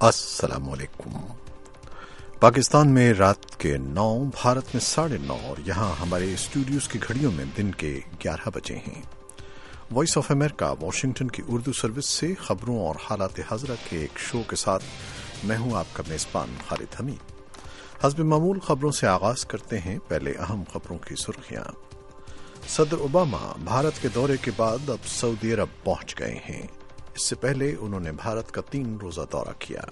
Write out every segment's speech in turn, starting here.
السلام علیکم۔ پاکستان میں رات کے 9، بھارت میں 9:30 اور یہاں ہمارے اسٹوڈیوز کی گھڑیوں میں دن کے 11 بجے ہیں۔ وائس آف امریکہ واشنگٹن کی اردو سروس سے خبروں اور حالات حاضرہ کے ایک شو کے ساتھ میں ہوں آپ کا میزبان خالد حمید۔ حسب معمول خبروں سے آغاز کرتے ہیں۔ پہلے اہم خبروں کی سرخیاں۔ صدر اوباما بھارت کے دورے کے بعد اب سعودی عرب پہنچ گئے ہیں۔ اس سے پہلے انہوں نے بھارت کا 3 روزہ دورہ کیا۔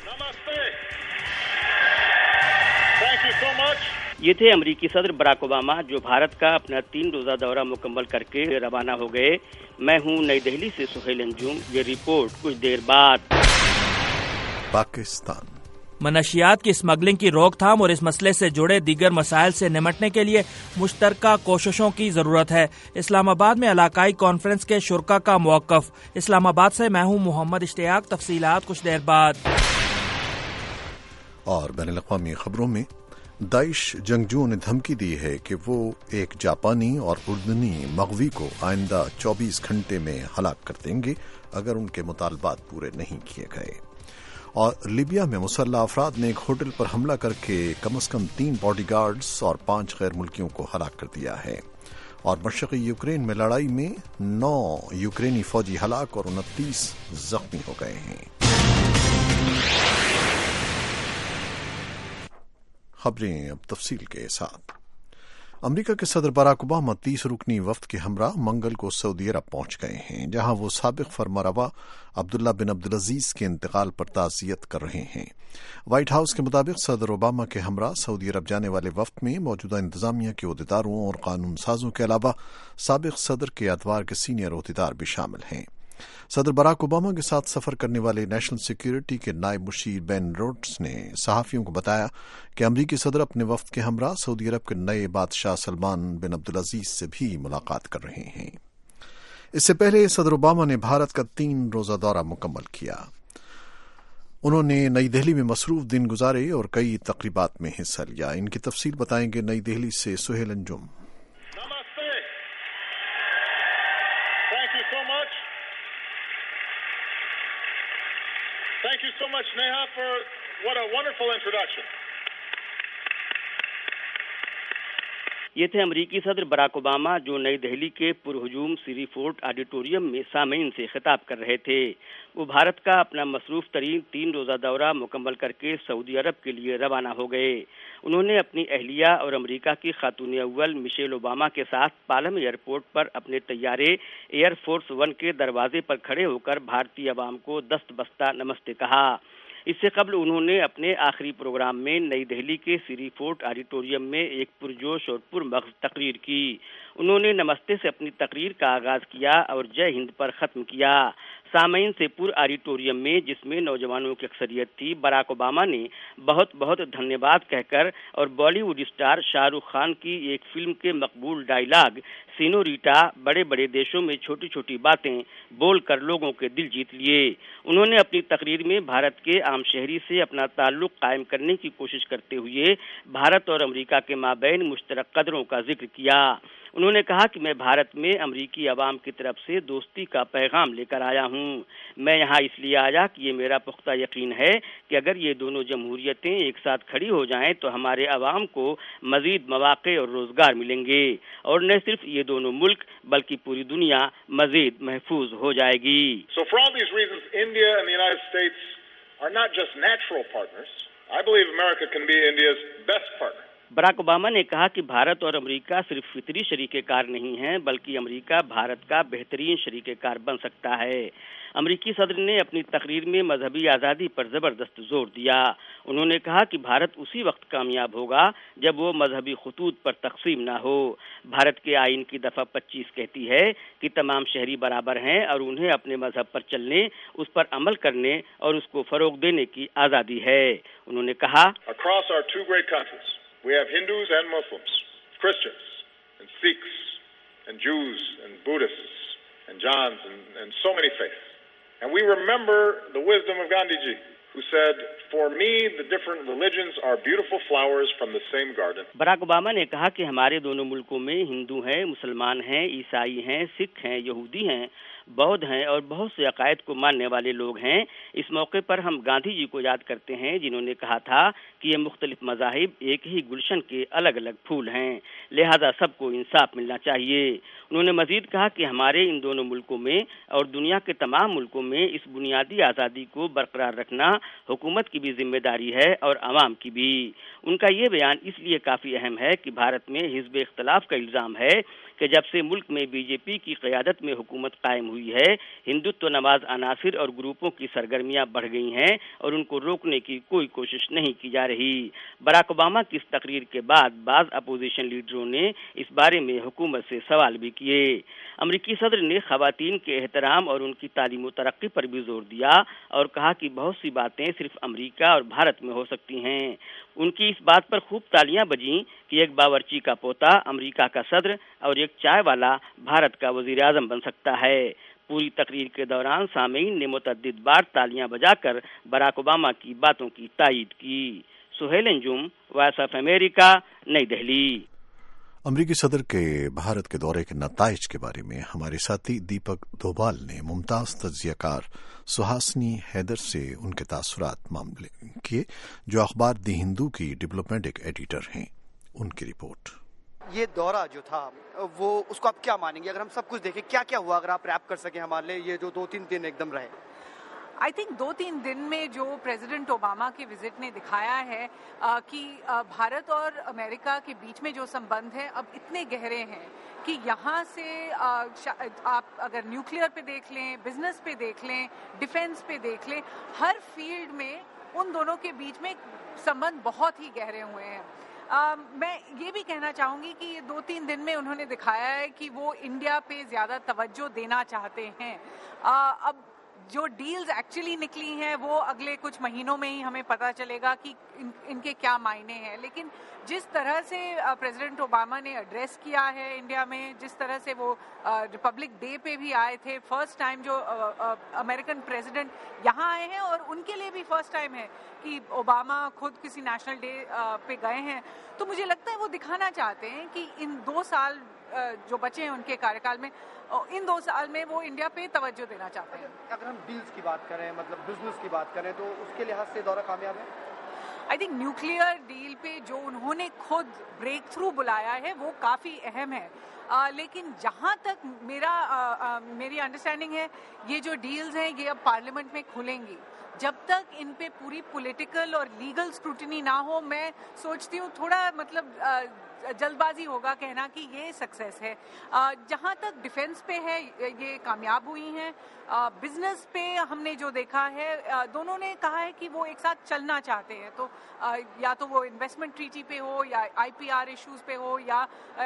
یہ تھے امریکی صدر براک اوباما جو بھارت کا اپنا 3 روزہ دورہ مکمل کر کے روانہ ہو گئے۔ میں ہوں نئی دہلی سے سہیل انجم۔ یہ رپورٹ کچھ دیر بعد۔ پاکستان منشیات کی اسمگلنگ کی روک تھام اور اس مسئلے سے جڑے دیگر مسائل سے نمٹنے کے لیے مشترکہ کوششوں کی ضرورت ہے۔ اسلام آباد میں علاقائی کانفرنس کے شرکاء کا موقف۔ اسلام آباد سے میں ہوں محمد اشتیاق۔ تفصیلات کچھ دیر بعد۔ اور بین الاقوامی خبروں میں داعش جنگجوؤں نے دھمکی دی ہے کہ وہ ایک جاپانی اور اردنی مغوی کو آئندہ 24 گھنٹے میں ہلاک کر دیں گے اگر ان کے مطالبات پورے نہیں کیے گئے۔ اور لیبیا میں مسلح افراد نے ایک ہوٹل پر حملہ کر کے کم از کم 3 باڈی گارڈز اور 5 غیر ملکیوں کو ہلاک کر دیا ہے۔ اور مشرقی یوکرین میں لڑائی میں 9 یوکرینی فوجی ہلاک اور 29 زخمی ہو گئے ہیں۔ خبریں اب تفصیل کے ساتھ۔ امریکہ کے صدر براک اوباما 30 رکنی وفد کے ہمراہ منگل کو سعودی عرب پہنچ گئے ہیں، جہاں وہ سابق فرمانروا عبداللہ بن عبدالعزیز کے انتقال پر تعزیت کر رہے ہیں۔ وائٹ ہاؤس کے مطابق صدر اوباما کے ہمراہ سعودی عرب جانے والے وفد میں موجودہ انتظامیہ کے عہدیداروں اور قانون سازوں کے علاوہ سابق صدر کے ادوار کے سینئر عہدیدار بھی شامل ہیں۔ صدر براک اوباما کے ساتھ سفر کرنے والے نیشنل سیکیورٹی کے نائب مشیر بین روڈس نے صحافیوں کو بتایا کہ امریکی صدر اپنے وفد کے ہمراہ سعودی عرب کے نئے بادشاہ سلمان بن عبدالعزیز سے بھی ملاقات کر رہے ہیں۔ اس سے پہلے صدر اوباما نے بھارت کا 3 روزہ دورہ مکمل کیا۔ انہوں نے نئی دہلی میں مصروف دن گزارے اور کئی تقریبات میں حصہ لیا۔ ان کی تفصیل بتائیں گے نئی دہلی سے سہیل انجم۔ Thank you so much, Neha, for what a wonderful introduction. یہ تھے امریکی صدر براک اوباما جو نئی دہلی کے پرہجوم سری فورٹ آڈیٹوریم میں سامعین سے خطاب کر رہے تھے۔ وہ بھارت کا اپنا مصروف ترین 3 روزہ دورہ مکمل کر کے سعودی عرب کے لیے روانہ ہو گئے۔ انہوں نے اپنی اہلیہ اور امریکہ کی خاتون اول مشیل اوباما کے ساتھ پالم ایئرپورٹ پر اپنے طیارے ایئر فورس 1 کے دروازے پر کھڑے ہو کر بھارتی عوام کو دست بستہ نمستے کہا۔ اس سے قبل انہوں نے اپنے آخری پروگرام میں نئی دہلی کے سری فورٹ آڈیٹوریم میں ایک پرجوش اور پرمغز تقریر کی۔ انہوں نے نمستے سے اپنی تقریر کا آغاز کیا اور جے ہند پر ختم کیا۔ سامعین سے پر آڈیٹوریم میں جس میں نوجوانوں کی اکثریت تھی، براک اوباما نے بہت بہت دھنیہ واد کہہ کر اور بالی ووڈ اسٹار شاہ رخ خان کی ایک فلم کے مقبول ڈائیلاگ سینوریٹا بڑے بڑے دیشوں میں چھوٹی چھوٹی باتیں بول کر لوگوں کے دل جیت لیے۔ انہوں نے اپنی تقریر میں بھارت کے عام شہری سے اپنا تعلق قائم کرنے کی کوشش کرتے ہوئے بھارت اور امریکہ کے مابین مشترک قدروں کا ذکر کیا۔ انہوں نے کہا کہ میں بھارت میں امریکی عوام کی طرف سے دوستی کا پیغام لے کر آیا ہوں۔ میں یہاں اس لیے آیا کہ یہ میرا پختہ یقین ہے کہ اگر یہ دونوں جمہوریتیں ایک ساتھ کھڑی ہو جائیں تو ہمارے عوام کو مزید مواقع اور روزگار ملیں گے، اور نہ صرف یہ دونوں ملک بلکہ پوری دنیا مزید محفوظ ہو جائے گی۔ So for all these reasons, India and the United States are not just natural partners. I believe America can be India's best partner. Barack Obama نے کہا کہ بھارت اور امریکہ صرف فطری شریک کار نہیں ہیں بلکہ امریکہ بھارت کا بہترین شریک کار بن سکتا ہے۔ امریکی صدر نے اپنی تقریر میں مذہبی آزادی پر زبردست زور دیا۔ انہوں نے کہا کہ بھارت اسی وقت کامیاب ہوگا جب وہ مذہبی خطوط پر تقسیم نہ ہو۔ بھارت کے آئین کی دفعہ 25 کہتی ہے کہ تمام شہری برابر ہیں اور انہیں اپنے مذہب پر چلنے، اس پر عمل کرنے اور اس کو فروغ دینے کی آزادی ہے۔ انہوں نے کہا Across our 2 great countries, we have Hindus and Muslims, Christians and Sikhs and Jews and Buddhists and Jains and so many faiths. And we remember the wisdom of Gandhi ji, who said, "For me, the different religions are beautiful flowers from the same garden." Barack Obama ने कहा कि हमारे दोनों मुल्कों में हिंदू हैं, मुसलमान हैं, ईसाई हैं, सिख हैं, यहूदी हैं, बौद्ध हैं और बहुत से अकायद को मानने वाले लोग हैं। इस मौके पर हम गांधी जी को याद करते हैं, जिन्होंने कहा था कि ये मुख्तलिफ मज़ाहिब एक ही गुलशन के अलग अलग फूल हैं, लिहाजा सबको इंसाफ मिलना चाहिए। उन्होंने मजीद कहा कि हमारे इन दोनों मुल्कों में और दुनिया के तमाम मुल्कों में इस बुनियादी आज़ादी को बरकरार रखना हुकूमत की भी जिम्मेदारी है और आवाम की भी। उनका ये बयान इसलिए काफ़ी अहम है कि भारत में हिज़्ब इख्तिलाफ का इल्ज़ाम है कि जब से मुल्क में बीजेपी की क़यादत में हुकूमत कायम हुई है, हिंदुत्व नवाज अनासिर और ग्रुपों की सरगर्मियां बढ़ गई हैं और उनको रोकने की कोई कोशिश नहीं की जा रही। बराक ओबामा की इस तकरीर के बाद बाज़ अपोजिशन लीडरों ने इस बारे में हुकूमत से सवाल भी किए। अमरीकी सदर ने ख़वातीन के एहतराम और उनकी तालीम व तरक्की पर भी जोर दिया और कहा कि बहुत सी बातें सिर्फ अमरीका और भारत में हो सकती हैं। उनकी इस बात पर खूब तालियां बजीं कि एक बावर्ची का पोता अमरीका का सदर और एक चाय वाला भारत का वज़ीर आज़म बन सकता है। पूरी तकरीर के दौरान सामीन ने मुतअद्दिद बार तालियां बजाकर बराक ओबामा की बातों की तायीद की। Suhail Anjum, Voice of America, New Delhi. अमरीकी सदर के भारत के दौरे के नताइज के बारे में हमारे साथी दीपक दोभाल ने मुमताज तज्जियाकार सुहासिनी हैदर से उनके तासुरात मामले किए, जो अखबार दी हिंदू की डिप्लोमेटिक एडिटर हैं। उनकी रिपोर्ट। ये दौरा जो था वो उसको आप क्या मानेंगे? अगर हम सब कुछ देखें, क्या क्या हुआ, अगर आप रैप कर सकें हमारे लिए, ये जो 2-3 दिन एकदम रहे। आई थिंक 2-3 दिन में जो प्रेसिडेंट ओबामा के विजिट ने दिखाया है कि भारत और अमेरिका के बीच में जो संबंध है अब इतने गहरे हैं कि यहाँ से आप अगर न्यूक्लियर पे देख लें, बिजनेस पे देख लें, डिफेंस पे देख लें, हर फील्ड में उन दोनों के बीच में संबंध बहुत ही गहरे हुए हैं। मैं ये भी कहना चाहूँगी कि ये 2-3 दिन में उन्होंने दिखाया है कि वो इंडिया पे ज़्यादा तवज्जो देना चाहते हैं। अब जो डील्स एक्चुअली निकली हैं वो अगले कुछ महीनों में ही हमें पता चलेगा कि इनके क्या मायने हैं, लेकिन जिस तरह से प्रेसिडेंट ओबामा ने एड्रेस किया है इंडिया में, जिस तरह से वो रिपब्लिक डे पे भी आए थे, फर्स्ट टाइम जो अमेरिकन प्रेसिडेंट यहाँ आए हैं और उनके लिए भी फर्स्ट टाइम है कि ओबामा खुद किसी नेशनल डे पे गए हैं, तो मुझे लगता है वो दिखाना चाहते हैं कि इन 2 साल जो बचे हैं उनके कार्यकाल में, इन 2 साल में वो इंडिया पे तवज्जो देना चाहते हैं। अगर हम डील्स की बात करें, मतलब बिजनेस की बात करें, तो उसके लिहाज से दौरा कामयाब है। आई थिंक न्यूक्लियर डील पे जो उन्होंने खुद ब्रेक थ्रू बुलाया है वो काफ़ी अहम है, लेकिन जहाँ तक मेरी अंडरस्टैंडिंग है, ये जो डील्स हैं ये अब पार्लियामेंट में खुलेंगी। जब तक इन पे पूरी पॉलिटिकल और लीगल स्क्रूटिनी ना हो, मैं सोचती हूँ थोड़ा मतलब जल्दबाजी होगा कहना कि ये सक्सेस है। जहाँ तक डिफेंस पे है ये कामयाब हुई हैं। बिजनेस पे हमने जो देखा है, दोनों ने कहा है कि वो एक साथ चलना चाहते हैं, तो या तो वो इन्वेस्टमेंट ट्रीटी पे हो या IPR इश्यूज पे हो या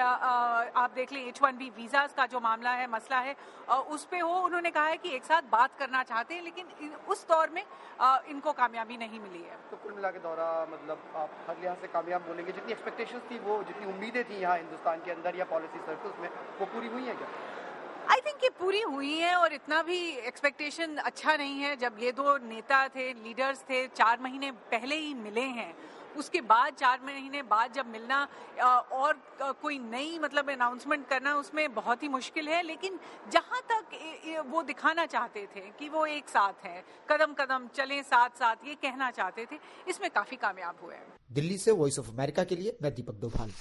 आप देख लें H1B वीज़ाज का जो मामला है, मसला है, उस पे हो। उन्होंने कहा है कि एक साथ बात करना चाहते हैं, लेकिन उस दौर में इनको कामयाबी नहीं मिली है। तो कुल मिला के दौरा मतलब आप हर लिहाज से कामयाब बोलेंगे? जितनी एक्सपेक्टेशंस थी, वो जितनी उम्मीदें थी यहाँ हिंदुस्तान के अंदर या पॉलिसी सर्कल्स में, वो पूरी हुई है क्या? आई थिंक ये पूरी हुई है, और इतना भी एक्सपेक्टेशन अच्छा नहीं है। जब ये 2 नेता थे, लीडर्स थे, 4 महीने पहले ही मिले हैं, उसके बाद 4 महीने बाद जब मिलना और कोई नई मतलब अनाउंसमेंट करना, उसमें बहुत ही मुश्किल है। लेकिन जहाँ तक वो दिखाना चाहते थे कि वो एक साथ हैं, कदम कदम चलें साथ साथ, ये कहना चाहते थे, इसमें काफ़ी कामयाब हुए हैं। दिल्ली से वॉइस ऑफ अमेरिका के लिए मैं दीपक दोभाल।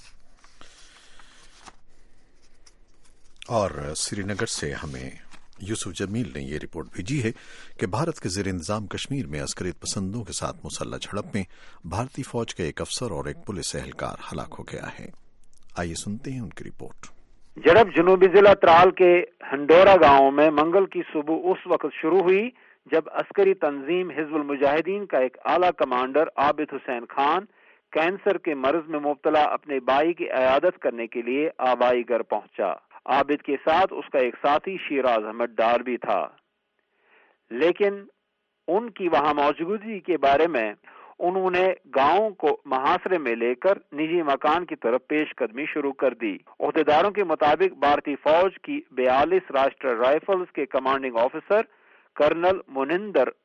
और श्रीनगर से हमें यूसुफ जमील ने ये रिपोर्ट भेजी है कि भारत के ज़ेर इंतजाम कश्मीर में अस्करियत पसंदों के साथ मुसल्लह झड़प में भारतीय फौज के एक अफसर और एक पुलिस एहलकार हलाक हो गया है। आइए सुनते हैं उनकी रिपोर्ट। झड़प जनूबी जिला त्राल के हंडोरा गांव में मंगल की सुबह उस वक्त शुरू हुई जब अस्करी तंजीम हिजबुल मुजाहिदीन का एक आला कमांडर आबिद हुसैन खान कैंसर के मर्ज में मुब्तला अपने भाई की इयादत करने के लिए आबाई घर पहुंचा। आबिद के साथ उसका एक साथी शिराज अहमद डार भी था, लेकिन उनकी वहां मौजूदगी के बारे में उन्होंने गांव को मुहासरे में लेकर निजी मकान की तरफ पेशकदमी शुरू कर दी। ओहदेदारों के मुताबिक भारतीय फौज की 42 राष्ट्रीय राइफल्स के commanding officer colonel Munindar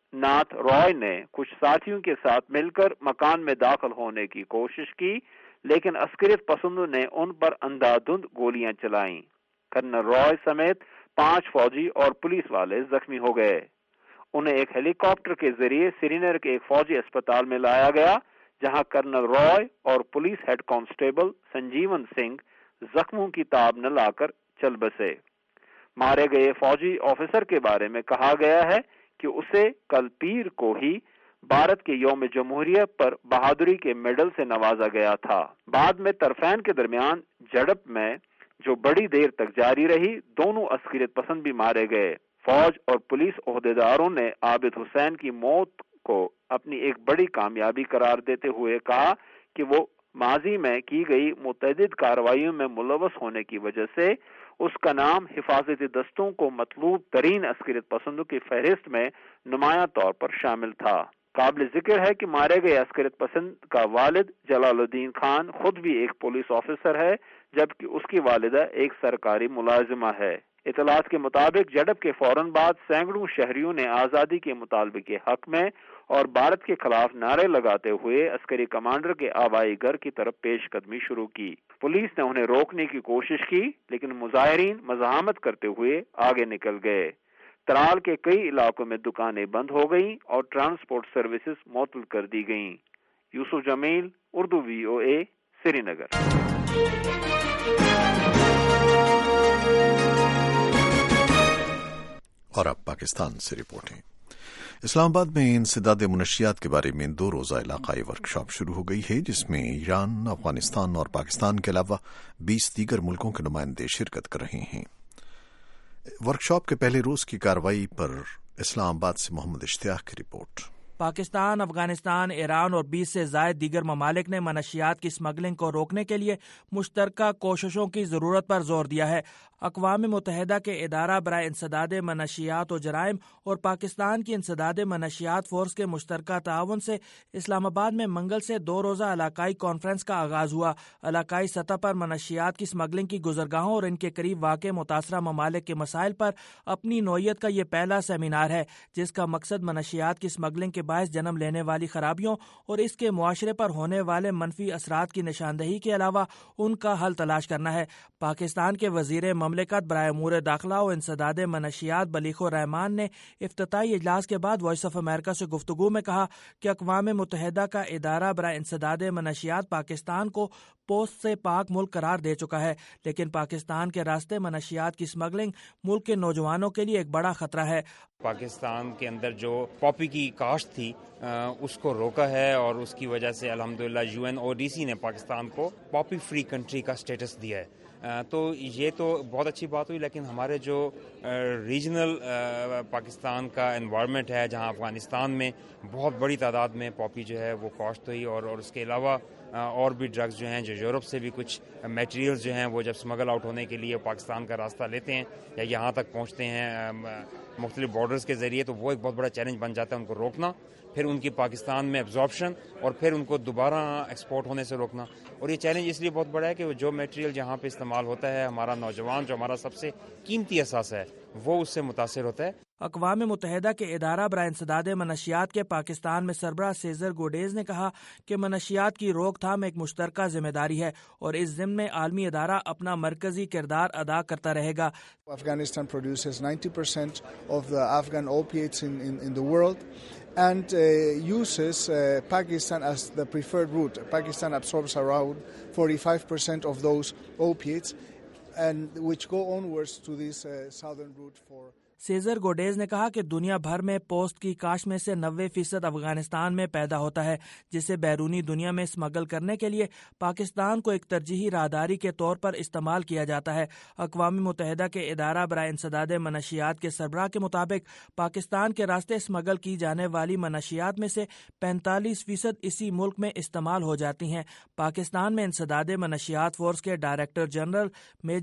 Nath Rai نے کچھ ساتھیوں کے ساتھ مل کر مکان میں داخل ہونے کی کوشش کی، لیکن عسکریت پسندوں نے ان پر اندھادھند گولیاں چلائیں۔ کرنل رائے سمیت 5 فوجی اور پولیس والے زخمی ہو گئے۔ انہیں ایک ہیلی کاپٹر کے ذریعے سری نگر کے ایک فوجی اسپتال میں لایا گیا، جہاں کرنل رائے اور police head constable Sanjeevan Singh زخموں کی تاب نہ لا کر چل بسے۔ مارے گئے فوجی آفیسر کے بارے میں کہا گیا ہے کہ اسے کل پیر کو ہی بھارت کے یوم جمہوریہ پر بہادری کے میڈل سے نوازا گیا تھا۔ بعد میں طرفین کے درمیان جھڑپ میں جو بڑی دیر تک جاری رہی، دونوں عسکریت پسند بھی مارے گئے۔ فوج اور پولیس عہدیداروں نے عابد حسین کی موت کو اپنی ایک بڑی کامیابی قرار دیتے ہوئے کہا کہ وہ ماضی میں کی گئی متعدد کارروائیوں میں ملوث ہونے کی وجہ سے اس کا نام حفاظتی دستوں کو مطلوب ترین عسکریت پسندوں کی فہرست میں نمایاں طور پر شامل تھا۔ قابل ذکر ہے کہ مارے گئے عسکریت پسند کا والد جلال الدین خان خود بھی ایک پولیس آفیسر ہے، جبکہ اس کی والدہ ایک سرکاری ملازمہ ہے۔ اطلاعات کے مطابق جھڑپ کے فوراً بعد سینکڑوں شہریوں نے آزادی کے مطالبے کے حق میں اور بھارت کے خلاف نعرے لگاتے ہوئے عسکری کمانڈر کے آبائی گھر کی طرف پیش قدمی شروع کی۔ پولیس نے انہیں روکنے کی کوشش کی، لیکن مظاہرین مزاحمت کرتے ہوئے آگے نکل گئے۔ ترال کے کئی علاقوں میں دکانیں بند ہو گئیں اور ٹرانسپورٹ سروسز معطل کر دی گئیں۔ یوسف جمیل، اردو VOA، سری نگر۔ اور اب پاکستان سے رپورٹیں۔ اسلام آباد میں انسداد منشیات کے بارے میں 2 روزہ علاقائی ورکشاپ شروع ہو گئی ہے، جس میں ایران، افغانستان اور پاکستان کے علاوہ 20 دیگر ملکوں کے نمائندے شرکت کر رہے ہیں۔ ورکشاپ کے پہلے روز کی کارروائی پر اسلام آباد سے محمد اشتیاق کی رپورٹ۔ پاکستان، افغانستان، ایران اور 20 سے زائد دیگر ممالک نے منشیات کی اسمگلنگ کو روکنے کے لیے مشترکہ کوششوں کی ضرورت پر زور دیا ہے۔ اقوام متحدہ کے ادارہ برائے انسداد منشیات و جرائم اور پاکستان کی انسداد منشیات فورس کے مشترکہ تعاون سے اسلام آباد میں منگل سے 2 روزہ علاقائی کانفرنس کا آغاز ہوا۔ علاقائی سطح پر منشیات کی اسمگلنگ کی گزرگاہوں اور ان کے قریب واقع متاثرہ ممالک کے مسائل پر اپنی نوعیت کا یہ پہلا سیمینار ہے، جس کا مقصد منشیات کی اسمگلنگ کے باعث جنم لینے والی خرابیوں اور اس کے معاشرے پر ہونے والے منفی اثرات کی نشاندہی کے علاوہ ان کا حل تلاش کرنا ہے۔ پاکستان کے وزیر مملکت برائے امور داخلہ و انسداد منشیات بلیغ الرحمان نے افتتاحی اجلاس کے بعد وائس آف امریکہ سے گفتگو میں کہا کہ اقوام متحدہ کا ادارہ برائے انسداد منشیات پاکستان کو پوسٹ سے پاک ملک قرار دے چکا ہے، لیکن پاکستان کے راستے منشیات کی اسمگلنگ ملک کے نوجوانوں کے لیے ایک بڑا خطرہ ہے۔ پاکستان کے اندر جو پاپی کی کاشت تھی اس کو روکا ہے، اور اس کی وجہ سے الحمدللہ UNODC نے پاکستان کو پاپی فری کنٹری کا سٹیٹس دیا ہے۔ تو یہ تو بہت اچھی بات ہوئی، لیکن ہمارے جو ریجنل پاکستان کا انوائرمنٹ ہے، جہاں افغانستان میں بہت بڑی تعداد میں پاپی جو ہے وہ کاشت ہوئی، اور اس کے علاوہ اور بھی ڈرگز جو ہیں جو یورپ سے بھی کچھ میٹیریلز جو ہیں وہ جب اسمگل آؤٹ ہونے کے لیے پاکستان کا راستہ لیتے ہیں یا یہاں تک پہنچتے ہیں مختلف بارڈرز کے ذریعے، تو وہ ایک بہت بڑا چیلنج بن جاتا ہے ان کو روکنا، پھر ان کی پاکستان میں ایبزارپشن، اور پھر ان کو دوبارہ ایکسپورٹ ہونے سے روکنا۔ اور یہ چیلنج اس لیے بہت بڑا ہے کہ جو میٹیریل جہاں پہ استعمال ہوتا ہے، ہمارا نوجوان جو ہمارا سب سے قیمتی اثاثہ ہے وہ اس سے متاثر ہوتا ہے۔ اقوام متحدہ کے ادارہ برائے انسداد منشیات کے پاکستان میں سربراہ سیزر گوڈیز نے کہا کہ منشیات کی روک تھام ایک مشترکہ ذمہ داری ہے اور اس ضمن میں عالمی ادارہ اپنا مرکزی کردار ادا کرتا رہے گا۔ Afghanistan produces 90% of the Afghan opiates in the world and uses Pakistan as the preferred route. Pakistan absorbs around 45% of those opiates and which go onwards to this southern route for Cesar Guedes نے کہا کہ دنیا بھر میں post کی کاشت میں سے 90% افغانستان میں پیدا ہوتا ہے، جسے بیرونی دنیا میں اسمگل کرنے کے لیے پاکستان کو ایک ترجیحی راہداری کے طور پر استعمال کیا جاتا ہے۔ اقوام متحدہ کے ادارہ برائے انسداد منشیات کے سربراہ کے مطابق پاکستان کے راستے اسمگل کی جانے والی منشیات میں سے 45% اسی ملک میں استعمال ہو جاتی ہیں۔ پاکستان میں انسداد منشیات فورس کے director general major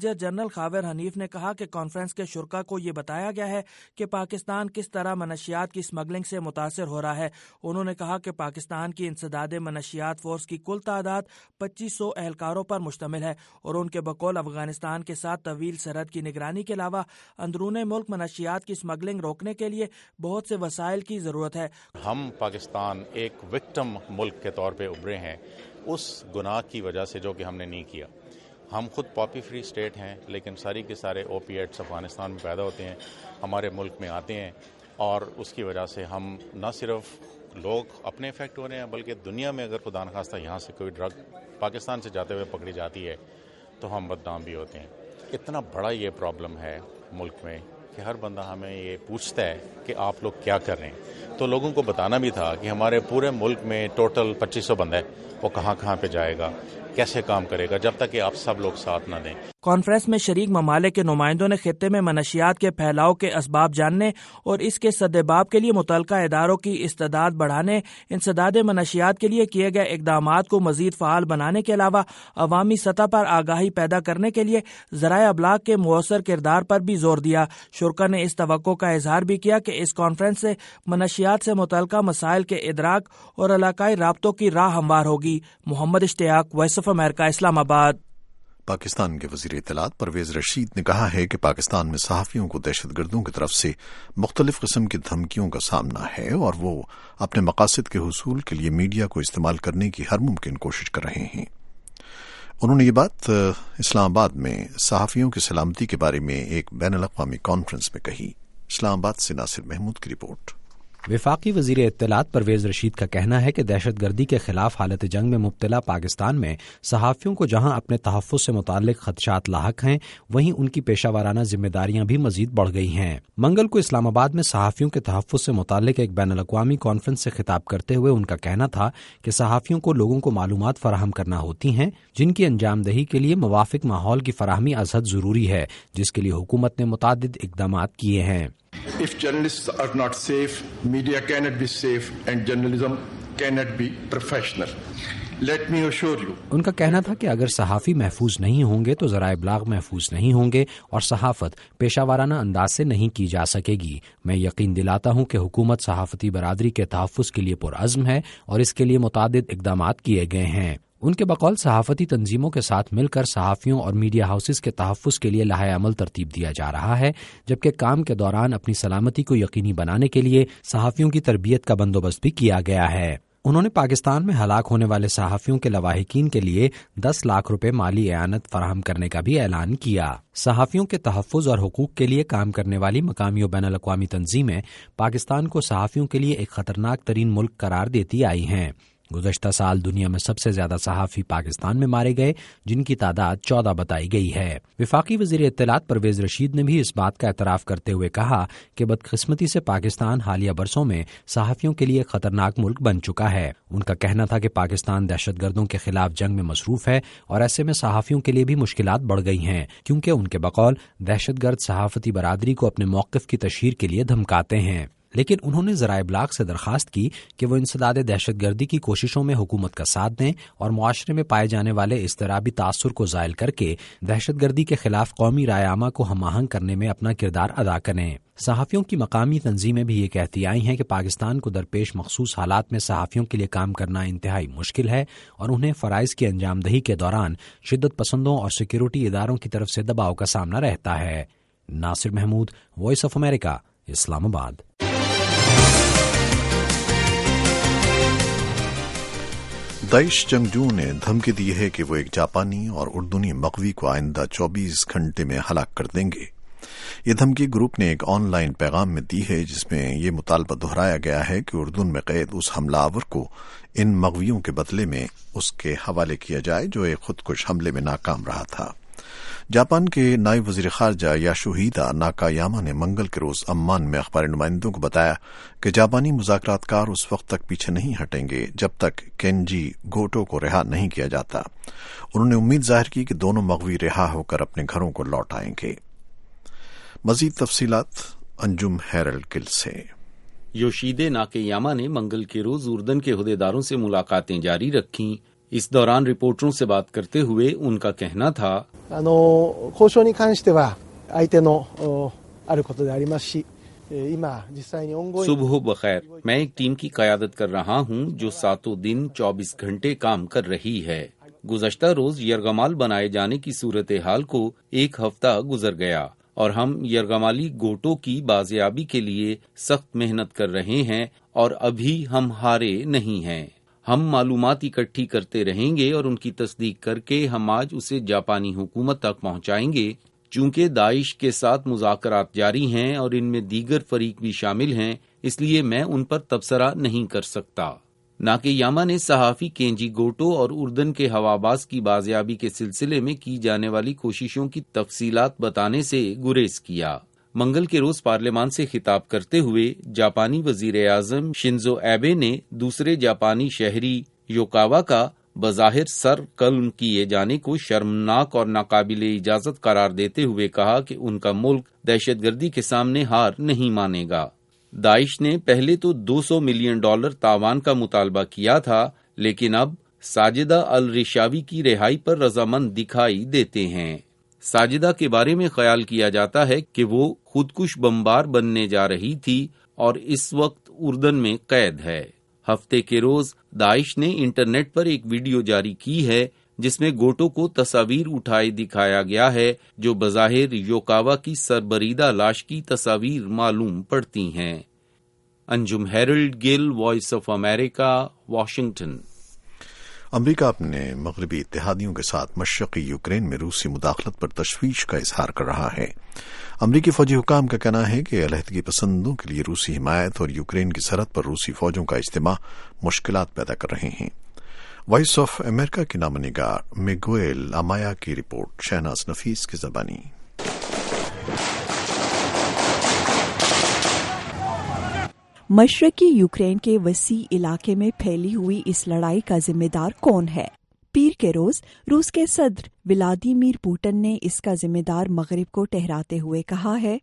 major general Khawar Hanif ने कहा कि कॉन्फ्रेंस के शुरका को ये बताया गया है कि पाकिस्तान किस तरह मनशियात की स्मगलिंग से मुतासर हो रहा है। उन्होंने कहा कि पाकिस्तान की इंसदाद मनशियात फोर्स की कुल तादाद 2500 एहलकारों पर मुश्तमिल है और उनके बकौल अफगानिस्तान के साथ तवील सरहद की निगरानी के अलावा अंदरूने मुल्क मनशियात की स्मगलिंग रोकने के लिए बहुत से वसाइल की ज़रूरत है। हम पाकिस्तान एक विक्टिम मुल्क के तौर पे उभरे हैं उस गुनाह की वजह से जो कि हमने नहीं किया। हम खुद पॉपी फ्री स्टेट हैं, लेकिन सारी के सारे ओपीएट्स अफगानिस्तान में पैदा होते हैं, हमारे मुल्क में आते हैं और उसकी वजह से हम न सिर्फ लोग अपने इफेक्ट हो रहे हैं बल्कि दुनिया में अगर खुदा न खास्ता यहाँ से कोई ड्रग पाकिस्तान से जाते हुए पकड़ी जाती है तो हम बदनाम भी होते हैं। इतना बड़ा ये प्रॉब्लम है मुल्क में कि हर बंदा हमें ये पूछता है कि आप लोग क्या कर रहे हैं। तो लोगों को बताना भी था कि हमारे पूरे मुल्क में टोटल 2500 बंदा है, वो कहाँ कहाँ पे जाएगा, कैसे काम करेगा, जब तक कि आप सब लोग साथ न दें। कॉन्फ्रेंस में शरीक ममालिक के नुमाइंदों ने खित्ते में मनशियात के फैलाव के असबाब जानने और इसके सद्देबाब के लिए मुतलका इदारों की इस्तेदाद बढ़ाने, इंसदाद मनशियात के लिए किए गए इकदामात को मजीद फ़ाल बनाने के अलावा अवामी सतह पर आगाही पैदा करने के लिए ज़राए अबलाग के मुअस्सर किरदार पर भी जोर दिया। शुरका ने इस तवक्को का इजहार भी किया कि इस कॉन्फ्रेंस से मनशियात से मुतलका मसाइल के इदराक और इलाकाई राब्तों की राह हमवार होगी। Mohammad Ishtiaq, Voice of America, Islamabad. Pakistan के वज़ीर इत्तलात परवेज रशीद ने कहा है कि पाकिस्तान में सहाफ़ियों को दहशतगर्दों की तरफ से मुख्तलिफ किस्म की धमकियों का सामना है और वो अपने मकासद के हुसूल के लिए मीडिया को इस्तेमाल करने की हर मुमकिन कोशिश कर रहे हैं। उन्होंने ये बात इस्लामाबाद में सहाफ़ियों की सलामती के बारे में एक बैनुल-अक़वामी कॉन्फ्रेंस में कही। इस्लामाबाद से नासिर महमूद की रिपोर्ट। वफाकी वज़ीर इत्तलात परवेज रशीद का कहना है कि दहशतगर्दी के खिलाफ हालत जंग में मुब्तला पाकिस्तान में सहाफ़ियों को जहां अपने तहफ़्फ़ुज़ से मुताल्लिक़ ख़दशात लाहक हैं, वहीं उनकी पेशावराना जिम्मेदारियां भी मज़ीद बढ़ गई हैं। मंगल को इस्लामाबाद में सहाफ़ियों के तहफ़्फ़ुज़ से मुताल्लिक़ एक बैनुल-अक़वामी कॉन्फ्रेंस से खिताब करते हुए उनका कहना था कि सहाफ़ियों को लोगों को मालूमात फराहम करना होती हैं जिनकी अंजामदही के लिए मुवाफ़िक़ माहौल की फराहमी अज़हद ज़रूरी है, जिसके लिए हुकूमत ने मुतादिद इक़दामात किए हैं। If journalists are not safe, media cannot be safe and journalism cannot be professional. Let me assure you. उनका कहना था कि अगर सहाफ़ी महफूज नहीं होंगे तो ज़राए इब्लाग महफूज नहीं होंगे और सहाफ़त पेशावराना अंदाज से नहीं की जा सकेगी। मैं यकीन दिलाता हूँ कि हुकूमत सहाफ़ती बरादरी के तहफ़्फ़ुज़ के लिए पुरअज़्म है और इसके लिए मुतादिद इक़दामात किए गए हैं। उनके बकौल सहाफ़ती तंजीमों के साथ मिलकर सहाफ़ियों और मीडिया हाउसेस के तहफ़्फ़ुज़ के लिए लाहे अमल तरतीब दिया जा रहा है, जबकि काम के दौरान अपनी सलामती को यकीनी बनाने के लिए सहाफ़ियों की तरबियत का बंदोबस्त भी किया गया है। उन्होंने पाकिस्तान में हलाक होने वाले सहाफ़ियों के लवाहिकीन के लिए 10 लाख रुपए माली एआनत फराहम करने का भी ऐलान किया। सहाफ़ियों के तहफ़्फ़ुज़ और हुकूक के लिए काम करने वाली मकामी और बैनुल-अक़वामी तंजीमें पाकिस्तान को सहाफ़ियों के लिए एक ख़तरनाक तरीन मुल्क करार देती आई हैं। गुज़श्ता साल दुनिया में सबसे ज्यादा सहाफ़ी पाकिस्तान में मारे गए, जिनकी तादाद 14 बताई गई है। वफाकी वज़ीर इत्तलात परवेज रशीद ने भी इस बात का एतराफ़ करते हुए कहा कि बदकिस्मती से पाकिस्तान हालिया बरसों में सहाफ़ियों के लिए खतरनाक मुल्क बन चुका है। उनका कहना था कि पाकिस्तान दहशतगर्दों के खिलाफ जंग में मसरूफ़ है और ऐसे में सहाफ़ियों के लिए भी मुश्किलात बढ़ गई हैं, क्योंकि उनके बकौल दहशतगर्द सहाफ़ती बरादरी को अपने मौक़िफ़ की तशहीर के लिए धमकाते हैं। लेकिन उन्होंने ज़राए इब्लाग से दरख्वास्त की कि वो इंसदाद दहशतगर्दी की कोशिशों में हुकूमत का साथ दें और मुआशरे में पाए जाने वाले इज़्तिराबी तासुर को ज़ायल करके दहशतगर्दी के खिलाफ कौमी राय आमा को हम आहंग करने में अपना किरदार अदा करें। सहाफ़ियों की मकामी तंजीमें भी ये कहती आई हैं कि पाकिस्तान को दरपेश मखसूस हालात में सहाफ़ियों के लिए काम करना इंतहाई मुश्किल है और उन्हें फ़राइज़ की अंजामदही के दौरान शिद्दत पसंदों और सिक्योरिटी इदारों की तरफ से दबाव का सामना रहता है। Nasir Mahmood, Voice of America, Islamabad. दाइश जंगजू ने धमकी दी है कि वो एक जापानी और उर्दूनी मग़वी को आइंदा 24 घंटे में हलाक कर देंगे। ये धमकी ग्रुप ने एक ऑनलाइन पैगाम में दी है, जिसमें ये मुतालबा दोहराया गया है कि उर्दून में कैद उस हमलावर को इन मग़वियों के बदले में उसके हवाले किया जाए जो एक खुदकुश हमले में नाकाम रहा था। जापान के नायब वज़ीर ख़ारजा याशुहिदा नाकायामा ने मंगल के रोज अम्मान में अखबारी नुमाइंदों को बताया कि जापानी मुज़ाकरातकार उस वक्त तक पीछे नहीं हटेंगे जब तक केंजी गोटो को रिहा नहीं किया जाता। उन्होंने उम्मीद जाहिर की कि दोनों मग़वी रिहा होकर अपने घरों को लौट आएंगे। मज़ीद तफसीलात अंजुम हेरल्ड गिल से। योशीदे नाकायामा ने मंगल के रोज उर्दन के हुदेदारों से मुलाकातें जारी रखीं। اس دوران رپورٹروں سے بات کرتے ہوئے ان کا کہنا تھا صبح بخیر، میں ایک ٹیم کی قیادت کر رہا ہوں جو 7 دن 24 گھنٹے کام کر رہی ہے۔ گزشتہ روز یرغمال بنائے جانے کی صورتحال کو 1 ہفتہ گزر گیا اور ہم یرغمالی گوٹوں کی بازیابی کے لیے سخت محنت کر رہے ہیں اور ابھی ہم ہارے نہیں ہیں۔ ہم معلومات اکٹھی کرتے رہیں گے اور ان کی تصدیق کر کے ہم آج اسے جاپانی حکومت تک پہنچائیں گے۔ چونکہ داعش کے ساتھ مذاکرات جاری ہیں اور ان میں دیگر فریق بھی شامل ہیں، اس لیے میں ان پر تبصرہ نہیں کر سکتا۔ ناکیاما نے صحافی کینجی گوٹو اور اردن کے ہواباز کی بازیابی کے سلسلے میں کی جانے والی کوششوں کی تفصیلات بتانے سے گریز کیا۔ منگل کے روز پارلیمان سے خطاب کرتے ہوئے جاپانی وزیر اعظم شنزو ایبے نے دوسرے جاپانی شہری یوکاوا کا بظاہر سر قلم کیے جانے کو شرمناک اور ناقابل اجازت قرار دیتے ہوئے کہا کہ ان کا ملک دہشت گردی کے سامنے ہار نہیں مانے گا۔ داعش نے پہلے تو $200 ملین تاوان کا مطالبہ کیا تھا، لیکن اب ساجدہ الرشاوی کی رہائی پر رضامند دکھائی دیتے ہیں۔ ساجدہ کے بارے میں خیال کیا جاتا ہے کہ وہ خودکش بمبار بننے جا رہی تھی اور اس وقت اردن میں قید ہے۔ ہفتے کے روز داعش نے انٹرنیٹ پر ایک ویڈیو جاری کی ہے جس میں گوٹو کو تصاویر اٹھائے دکھایا گیا ہے جو بظاہر یوکاوا کی سربریدہ لاش کی تصاویر معلوم پڑتی ہیں۔ Anjum Harold Gill, Voice of America, Washington. امریکہ اپنے مغربی اتحادیوں کے ساتھ مشرقی یوکرین میں روسی مداخلت پر تشویش کا اظہار کر رہا ہے۔ امریکی فوجی حکام کا کہنا ہے کہ علیحدگی پسندوں کے لیے روسی حمایت اور یوکرین کی سرحد پر روسی فوجوں کا اجتماع مشکلات پیدا کر رہے ہیں۔ وائس آف امریکہ کی نامہ نگار میگوئل امایا کی رپورٹ، شہناز نفیس کی زبانی۔ مشرقی یوکرین کے وسیع علاقے میں پھیلی ہوئی اس لڑائی کا ذمہ دار کون ہے؟ پیر کے روز روس کے صدر ولادیمیر پوٹن نے اس کا ذمہ دار مغرب کو ٹھہراتے ہوئے کہا ہے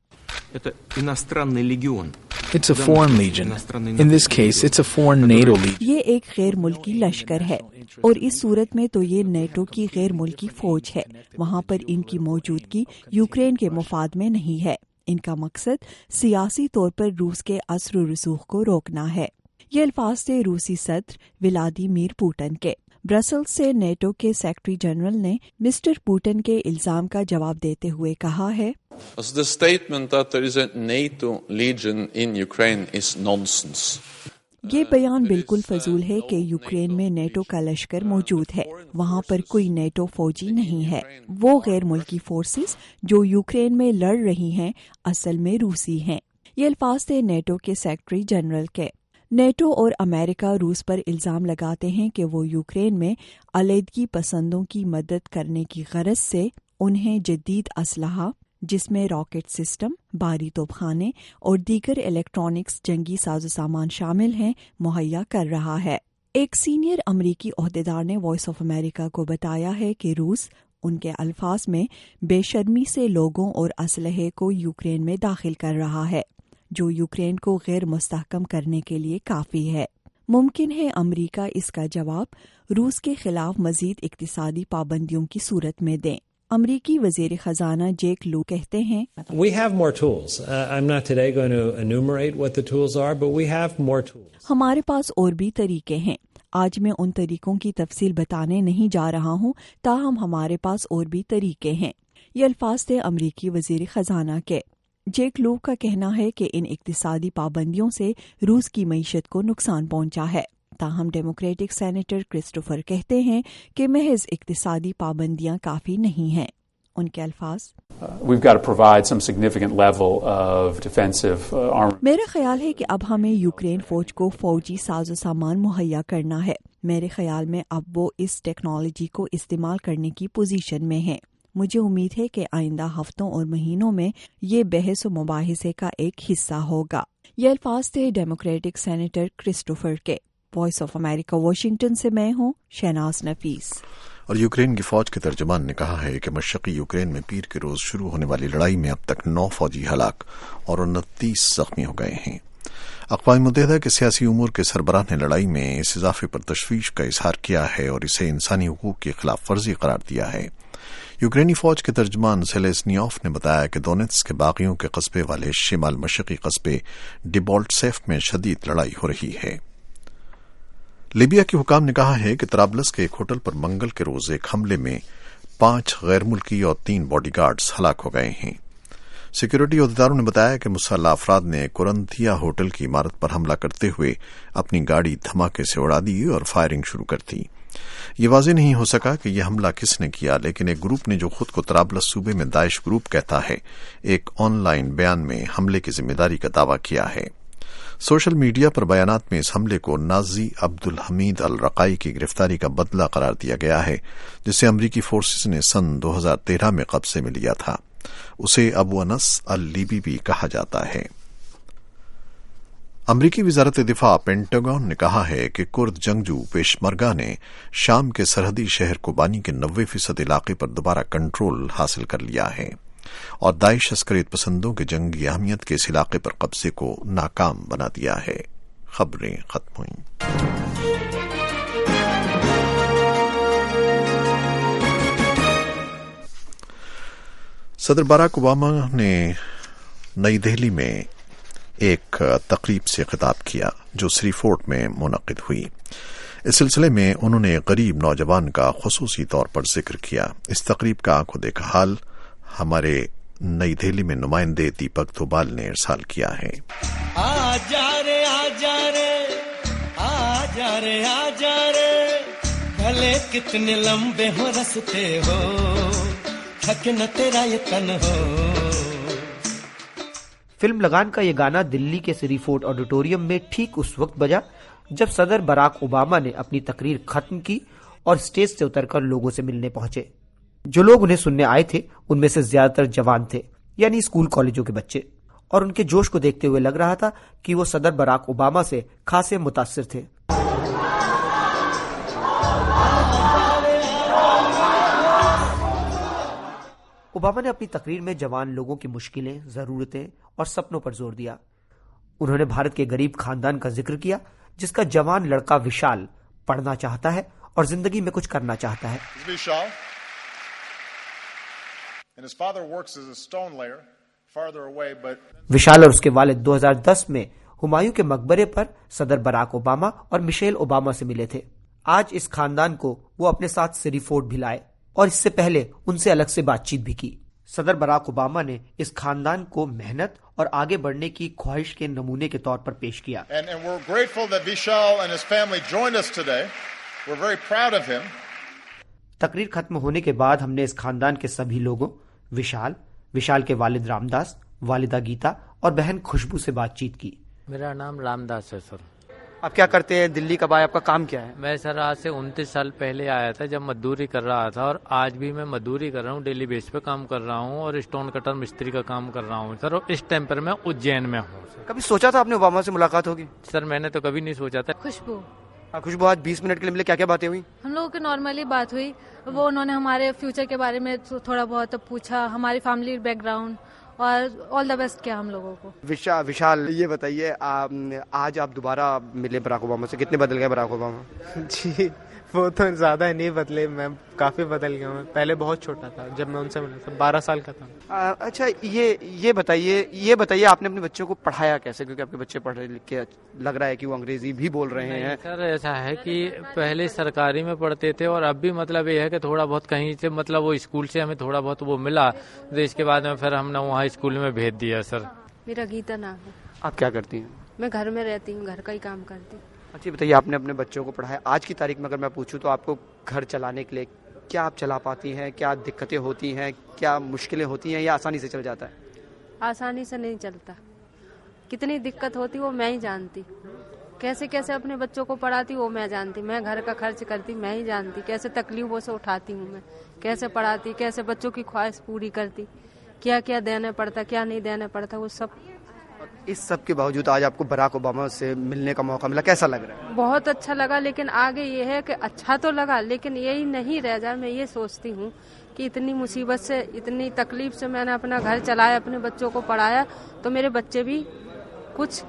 It's a foreign legion. In this case, it's a foreign NATO legion. یہ ایک غیر ملکی لشکر ہے اور اس صورت میں تو یہ نیٹو کی غیر ملکی فوج ہے۔ وہاں پر ان کی موجودگی یوکرین کے مفاد میں نہیں ہے۔ ان کا مقصد سیاسی طور پر روس کے اثر و رسوخ کو روکنا ہے۔ یہ الفاظ تھے روسی صدر ولادیمیر پوٹن کے۔ برسلز سے نیٹو کے سیکرٹری جنرل نے مسٹر پوٹن کے الزام کا جواب دیتے ہوئے کہا ہے The statement that there is a NATO legion in Ukraine is nonsense. یہ بیان بالکل فضول ہے کہ یوکرین میں نیٹو کا لشکر موجود ہے۔ وہاں پر کوئی نیٹو فوجی نہیں ہے۔ وہ غیر ملکی فورسز جو یوکرین میں لڑ رہی ہیں اصل میں روسی ہیں۔ یہ الفاظ تھے نیٹو کے سیکرٹری جنرل کے۔ نیٹو اور امریکہ روس پر الزام لگاتے ہیں کہ وہ یوکرین میں علیحدگی پسندوں کی مدد کرنے کی غرض سے انہیں جدید اسلحہ جس میں راکٹ سسٹم، بھاری توپخانے اور دیگر الیکٹرانکس جنگی ساز و سامان شامل ہیں مہیا کر رہا ہے۔ ایک سینئر امریکی عہدیدار نے وائس آف امریکہ کو بتایا ہے کہ روس ان کے الفاظ میں بے شرمی سے لوگوں اور اسلحے کو یوکرین میں داخل کر رہا ہے، جو یوکرین کو غیر مستحکم کرنے کے لیے کافی ہے۔ ممکن ہے امریکہ اس کا جواب روس کے خلاف مزید اقتصادی پابندیوں کی صورت میں دیں۔ امریکی وزیر خزانہ جیک لو کہتے ہیں We have more tools. I'm not today going to enumerate what the tools are, but we have more tools. ہمارے پاس اور بھی طریقے ہیں۔ آج میں ان طریقوں کی تفصیل بتانے نہیں جا رہا ہوں، تاہم ہمارے پاس اور بھی طریقے ہیں۔ یہ الفاظ تھے امریکی وزیر خزانہ کے۔ جیک لو کا کہنا ہے کہ ان اقتصادی پابندیوں سے روس کی معیشت کو نقصان پہنچا ہے۔ تاہم ڈیموکریٹک سینیٹر کرسٹوفر کہتے ہیں کہ محض اقتصادی پابندیاں کافی نہیں ہیں۔ ان کے الفاظ میرا خیال ہے کہ اب ہمیں یوکرین فوج کو فوجی ساز و سامان مہیا کرنا ہے۔ میرے خیال میں اب وہ اس ٹیکنالوجی کو استعمال کرنے کی پوزیشن میں ہیں۔ مجھے امید ہے کہ آئندہ ہفتوں اور مہینوں میں یہ بحث و مباحثے کا ایک حصہ ہوگا۔ یہ الفاظ تھے ڈیموکریٹک سینیٹر کرسٹوفر کے۔ وائس آف امریکہ واشنگٹن سے میں ہوں شہناز نفیس۔ اور یوکرین کی فوج کے ترجمان نے کہا ہے کہ مشرقی یوکرین میں پیر کے روز شروع ہونے والی لڑائی میں اب تک 9 فوجی ہلاک اور 29 زخمی ہو گئے ہیں۔ अक़वाम मुत्तहिदा के सियासी उमूर के सरबराह ने लड़ाई में इस इजाफे पर तशवीश का इजहार किया है और इसे इंसानी हुकूक की खिलाफ वर्जी करार दिया है। यूक्रेनी फौज के तर्जमान सेलेस्नियोफ ने बताया कि दोनेत्स्क के बागियों के कस्बे वाले शिमाल मशरकी कस्बे डिबॉल्टसेफ में शदीद लड़ाई हो रही है। लीबिया के हुकाम ने कहा है कि तराबलस के एक होटल पर मंगल के रोज एक हमले में 5 गैर मुल्की और 3 बॉडीगार्ड्स हलाक हो गए हैं। सिक्योरिटी अहदेदारों ने बताया कि मुसल्लह अफराद ने कुरंथिया होटल की इमारत पर हमला करते हुए अपनी गाड़ी धमाके से उड़ा दी और फायरिंग शुरू कर दी। ये वाज़ेह नहीं हो सका कि यह हमला किसने किया, लेकिन एक ग्रुप ने जो खुद को तराबलस सूबे में दाइश ग्रुप कहता है, एक ऑनलाइन बयान में हमले की जिम्मेदारी का दावा किया है। सोशल मीडिया पर बयानात में इस हमले को Naji Abdul Hamid al Raqai की गिरफ्तारी का बदला करार दिया गया है, जिसे अमरीकी फोर्सेस ने सन 2013 में कब्जे में लिया था। उसे अबू अनस अल लीबी भी कहा जाता है। अमरीकी वजारत दिफा पेंटागन ने कहा है कि कुर्द जंगजू पेशमरगा ने शाम के सरहदी शहर कोबानी के 90% इलाके पर दोबारा कंट्रोल हासिल कर लिया है और दाइश अस्करियत पसंदों के जंगी अहमियत के इस इलाके पर कब्जे को नाकाम बना दिया है। खबरें खत्म हुई। सदर बराक ओबामा ने नई दिल्ली में एक तकरीब से खिताब किया जो श्री फोर्ट में मुनक्किद हुई। इस सिलसिले में उन्होंने गरीब नौजवान का खुसूसी तौर पर जिक्र किया। इस तकरीब का आंखों देखा हाल हमारे नई दिल्ली में नुमाइंदे दीपक धोबाल ने इरसाल किया है। आजा रे आजा रे आजा रे आजा रे, भले कितने लंबे हो रस्ते हो, थके न तेरा ये तन हो। फिल्म लगान का ये गाना दिल्ली के सिरी फोर्ट ऑडिटोरियम में ठीक उस वक्त बजा जब सदर बराक ओबामा ने अपनी तकरीर खत्म की और स्टेज से उतरकर लोगों से मिलने पहुंचे। जो लोग उन्हें सुनने आए थे उनमें से ज्यादातर जवान थे, यानी स्कूल कॉलेजों के बच्चे, और उनके जोश को देखते हुए लग रहा था कि वो सदर बराक ओबामा से खासे मुतासिर थे। ओबामा ने अपनी तकरीर में जवान लोगों की मुश्किलें, जरूरतें और सपनों पर जोर दिया। उन्होंने भारत के गरीब खानदान का जिक्र किया जिसका जवान लड़का विशाल पढ़ना चाहता है और जिंदगी में कुछ करना चाहता है। विशाल और उसके वालिद 2010 में हुमायूं के मकबरे पर सदर बराक ओबामा और मिशेल ओबामा से मिले थे। आज इस खानदान को वो अपने साथ सिरी फोर्ट भी लाए और इससे पहले उनसे अलग से बातचीत भी की। सदर बराक ओबामा ने इस खानदान को मेहनत और आगे बढ़ने की ख्वाहिश के नमूने के तौर पर पेश किया। तकरीर खत्म होने के बाद हमने इस खानदान के सभी लोगों, विशाल के वालिद रामदास, वालिदा गीता और बहन खुशबू से बातचीत की। मेरा नाम रामदास है सर। आप क्या करते हैं? दिल्ली कब आए? आपका काम क्या है? मैं सर आज से 29 साल पहले आया था जब मजदूरी कर रहा था, और आज भी मैं मजदूरी कर रहा हूँ, डेली बेस पे काम कर रहा हूँ और स्टोन कटर मिस्त्री का काम कर रहा हूँ सर। और इस टाइम पर मैं उज्जैन में हूँ। कभी सोचा था आपने ओबामा से मुलाकात होगी? सर मैंने तो कभी नहीं सोचा था। खुशबू आज 20 मिनट के लिए मिले, क्या क्या बातें हुई? हम लोगों की नॉर्मली बात हुई। वो उन्होंने हमारे फ्यूचर के बारे में थोड़ा बहुत पूछा, हमारी फैमिली बैकग्राउंड और ऑल द बेस्ट किया हम लोगों को। विशाल ये बताइए, आज आप दोबारा मिले बराक ओबामा से, कितने बदल गए बराक ओबामा? जी वो तो ज्यादा नहीं बदले, मैं काफी बदल गया हूँ। पहले बहुत छोटा था जब मैं उनसे मिला था, 12 साल का था। अच्छा ये बताइए आपने अपने बच्चों को पढ़ाया कैसे? क्योंकि आपके बच्चे पढ़ लिख के लग रहा है कि वो अंग्रेजी भी बोल रहे हैं। सर ऐसा है कि पहले सरकारी में पढ़ते थे और अब भी मतलब ये है कि थोड़ा बहुत कहीं से मतलब वो स्कूल से हमें थोड़ा बहुत वो मिला, तो इसके बाद में फिर हमने वहाँ स्कूल में भेज दिया सर। मेरा गीता नाम है। आप क्या करती हैं? मैं घर में रहती हूँ, घर का ही काम करती हूँ। अच्छा बताइए, आपने अपने बच्चों को पढ़ाया, आज की तारीख में अगर मैं पूछूं तो आपको घर चलाने के लिए क्या आप चला पाती हैं? क्या दिक्कतें होती हैं? क्या मुश्किलें होती हैं या आसानी से चल जाता है? आसानी से नहीं चलता, कितनी दिक्कत होती वो मैं ही जानती। कैसे कैसे अपने बच्चों को पढ़ाती वो मैं जानती। मैं घर का खर्च करती मैं ही जानती, कैसे तकलीफों से उठाती हूँ मैं, कैसे पढ़ाती, कैसे बच्चों की ख्वाहिश पूरी करती, क्या क्या देना पड़ता क्या नहीं देना पड़ता, वो सब। इस सब के बावजूद आज आपको बराक ओबामा से मिलने का मौका मिला, कैसा लग रहा है? बहुत अच्छा लगा, लेकिन आगे ये है कि अच्छा तो लगा लेकिन यही नहीं रह जाए। मैं ये सोचती हूँ कि इतनी मुसीबत से, इतनी तकलीफ से मैंने अपना घर चलाया, अपने बच्चों को पढ़ाया, तो मेरे बच्चे भी कुछ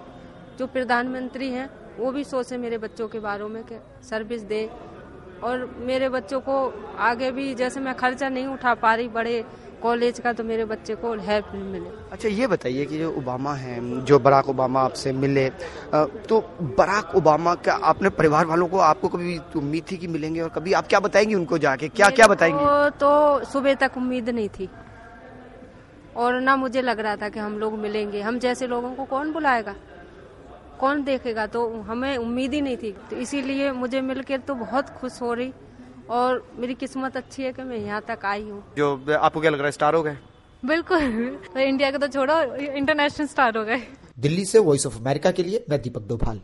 जो प्रधानमंत्री हैं वो भी सोचे मेरे बच्चों के बारे में कि सर्विस दें और मेरे बच्चों को आगे भी, जैसे मैं खर्चा नहीं उठा पा रही बड़े कॉलेज का, तो मेरे बच्चे को हेल्प मिले। अच्छा, ये बताइए कि जो ओबामा हैं, जो बराक ओबामा आपसे मिले, तो बराक ओबामा का आपने परिवार वालों को, आपको कभी उम्मीद थी कि मिलेंगे, और कभी आप क्या बताएंगी उनको जाके, क्या क्या बताएंगी? तो सुबह तक उम्मीद नहीं थी और ना मुझे लग रहा था कि हम लोग मिलेंगे। हम जैसे लोगों को कौन बुलाएगा, कौन देखेगा, तो हमें उम्मीद ही नहीं थी। तो इसीलिए मुझे मिलकर तो बहुत खुश हो रही और मेरी किस्मत अच्छी है कि मैं यहाँ तक आई हूँ। जो आपको क्या लग रहा है, स्टार हो गए? बिल्कुल, तो इंडिया का तो छोड़ो, इंटरनेशनल स्टार हो गए। दिल्ली से वॉइस ऑफ अमेरिका के लिए मैं दीपक डोभाल।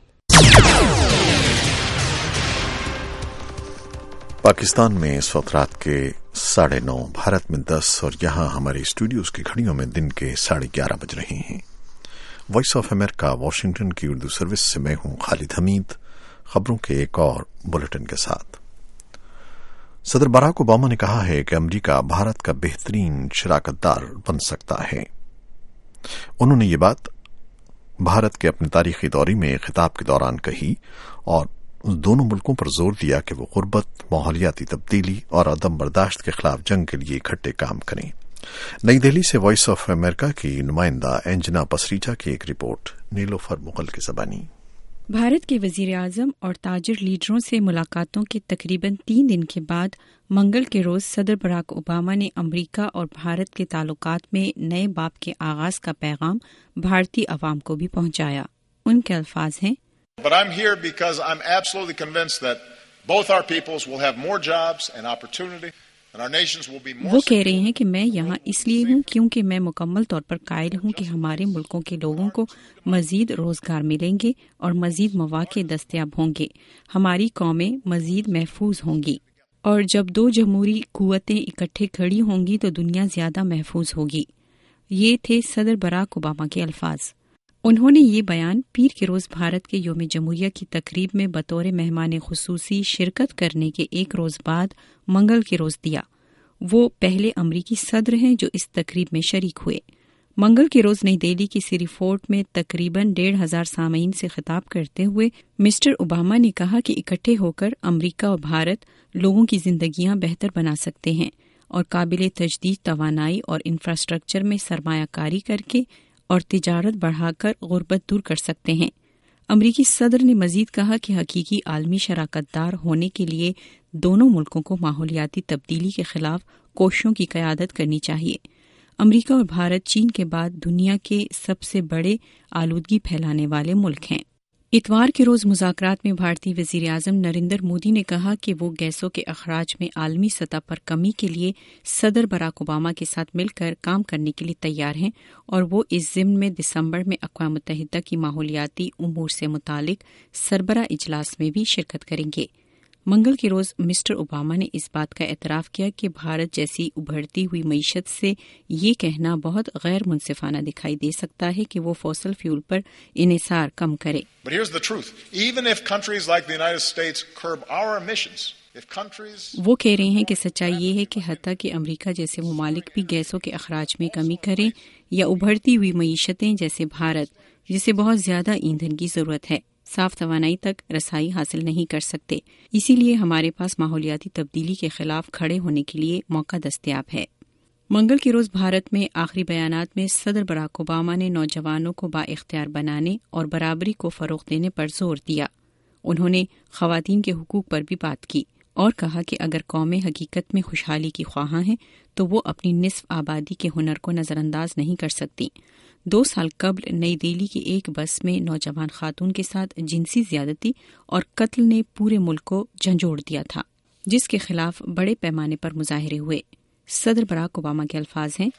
पाकिस्तान में इस वक्त रात के 9:30, भारत में 10 और यहाँ हमारे स्टूडियोज की घड़ियों में दिन के 11:30 बज रहे हैं। वॉइस ऑफ अमेरिका वाशिंगटन की उर्दू सर्विस से मैं हूं खालिद हमीद, खबरों के एक और बुलेटिन के साथ। सदर बराक ओबामा ने कहा है कि अमेरिका भारत का बेहतरीन शराकतदार बन सकता है। उन्होंने ये बात भारत के अपने तारीखी दौरे में खिताब के दौरान कही और दोनों मुल्कों पर जोर दिया कि वो गुर्बत, माहौलियाती तब्दीली और अदम बर्दाश्त के खिलाफ जंग के लिए इकट्ठे काम करें। नई दिल्ली से वॉइस ऑफ अमेरिका की नुमाइंदा एंजना पसरीचा की एक रिपोर्ट नीलोफर मुगल की ज़बानी। भारत के वजीर आजम और ताजिर लीडरों से मुलाकातों के तकरीबन 3 दिन के बाद मंगल के रोज सदर बराक ओबामा ने अमेरिका और भारत के ताल्लुकात में नए बाब के आगाज का पैगाम भारतीय अवाम को भी पहुंचाया। उनके अल्फाज हैं, But I'm here because I'm absolutely convinced that both our peoples will have more jobs and opportunity and our nations will be more. वो कह रहे हैं कि मैं यहाँ इसलिए हूँ क्योंकि मैं मुकम्मल तौर पर कायल हूँ कि हमारे मुल्कों के लोगों को मजीद रोजगार मिलेंगे और मजीद मौके दस्तयाब होंगे, हमारी कौमें मजीद महफूज होंगी और जब 2 जमहूरी कुव्वतें इकट्ठे खड़ी होंगी तो दुनिया ज्यादा महफूज होगी। ये थे सदर बराक ओबामा के अल्फाज। उन्होंने ये बयान पीर के रोज भारत के योम जमहूरिया की तकरीब में बतौर मेहमान खुसूसी शिरकत करने के एक रोज बाद मंगल के रोज दिया। वो पहले अमरीकी सदर हैं जो इस तकरीब में शरीक हुए। मंगल के रोज नई दिल्ली की सिरी फोर्ट में तकरीबन 1,500 सामीन से खिताब करते हुए मिस्टर ओबामा ने कहा कि इकट्ठे होकर अमरीका और भारत लोगों की जिंदगियां बेहतर बना सकते हैं और काबिल तजदीद तवानाई और इंफ्रास्ट्रक्चर में सरमायाकारी करके और तिजारत बढ़ाकर गुर्बत दूर कर सकते हैं। अमरीकी सदर ने मजीद कहा कि हकीकी आलमी शराकतदार होने के लिए दोनों मुल्कों को माहौलियाती तब्दीली के खिलाफ कोशिशों की क़यादत करनी चाहिए। अमरीका और भारत चीन के बाद दुनिया के सबसे बड़े आलूदगी फैलाने वाले मुल्क हैं। इतवार के रोज मुज़ाकरात में भारतीय वजीर आज़म नरेंद्र मोदी ने कहा कि वो गैसों के अखराज में आलमी सतह पर कमी के लिए सदर बराक ओबामा के साथ मिलकर काम करने के लिए तैयार हैं और वो इस ज़िम्न में दिसंबर में अक़वाम मुत्तहिदा की माहौलियाती उमूर से मुतालिक सरबरा इजलास में भी शिरकत करेंगे। मंगल के रोज मिस्टर ओबामा ने इस बात का एतराफ़ किया कि भारत जैसी उभरती हुई मईशत से ये कहना बहुत गैर मुनसिफाना दिखाई दे सकता है कि वो फॉसिल फ्यूल पर इन्हिसार कम करे। वो कह रहे हैं कि सच्चाई ये है कि हत्ता कि अमेरिका जैसे ममालिक भी गैसों के अखराज में कमी करें या उभरती हुई मईशतें जैसे भारत, जिसे बहुत ज्यादा ईंधन की जरूरत है, साफ तवानाई तक रसाई हासिल नहीं कर सकते। इसीलिए हमारे पास माहौलियाती तब्दीली के खिलाफ खड़े होने के लिए मौका दस्तयाब है। मंगल के रोज भारत में आखिरी बयानात में सदर बराक ओबामा ने नौजवानों को बाइख्तियार बनाने और बराबरी को फरोग देने पर जोर दिया। उन्होंने खवातीन के हुकूक पर भी बात की और कहा कि अगर कौमें हकीकत में खुशहाली की ख्वाहां हैं तो वो अपनी निस्फ आबादी के हुनर को नजरअंदाज नहीं कर सकती। 2 साल कबल नई दिल्ली की एक बस में नौजवान खातून के साथ जिनसी ज्यादती और कत्ल ने पूरे मुल्क को झंझोड़ दिया था, जिसके खिलाफ बड़े पैमाने पर मुजाहिरे हुए। सदर बराक ओबामा के अल्फाज हैं,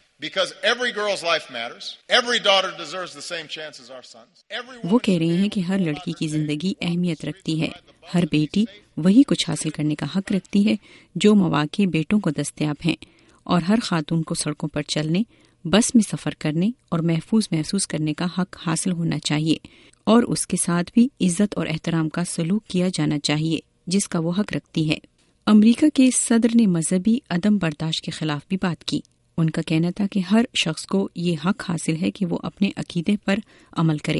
वो कह रहे हैं कि हर लड़की की जिंदगी अहमियत रखती है, हर बेटी वही कुछ हासिल करने का हक रखती है जो मौके बेटों को दस्तयाब हैं और हर खातून को सड़कों पर चलने, बस में सफर करने और महफूज महसूस करने का हक हासिल होना चाहिए और उसके साथ भी इज्जत और एहतराम का सलूक किया जाना चाहिए जिसका वो हक रखती है। अमेरिका के सदर ने मजहबी अदम बर्दाश्त के खिलाफ भी बात की। उनका कहना था कि हर शख्स को ये हक हासिल है कि वो अपने अकीदे पर अमल करे,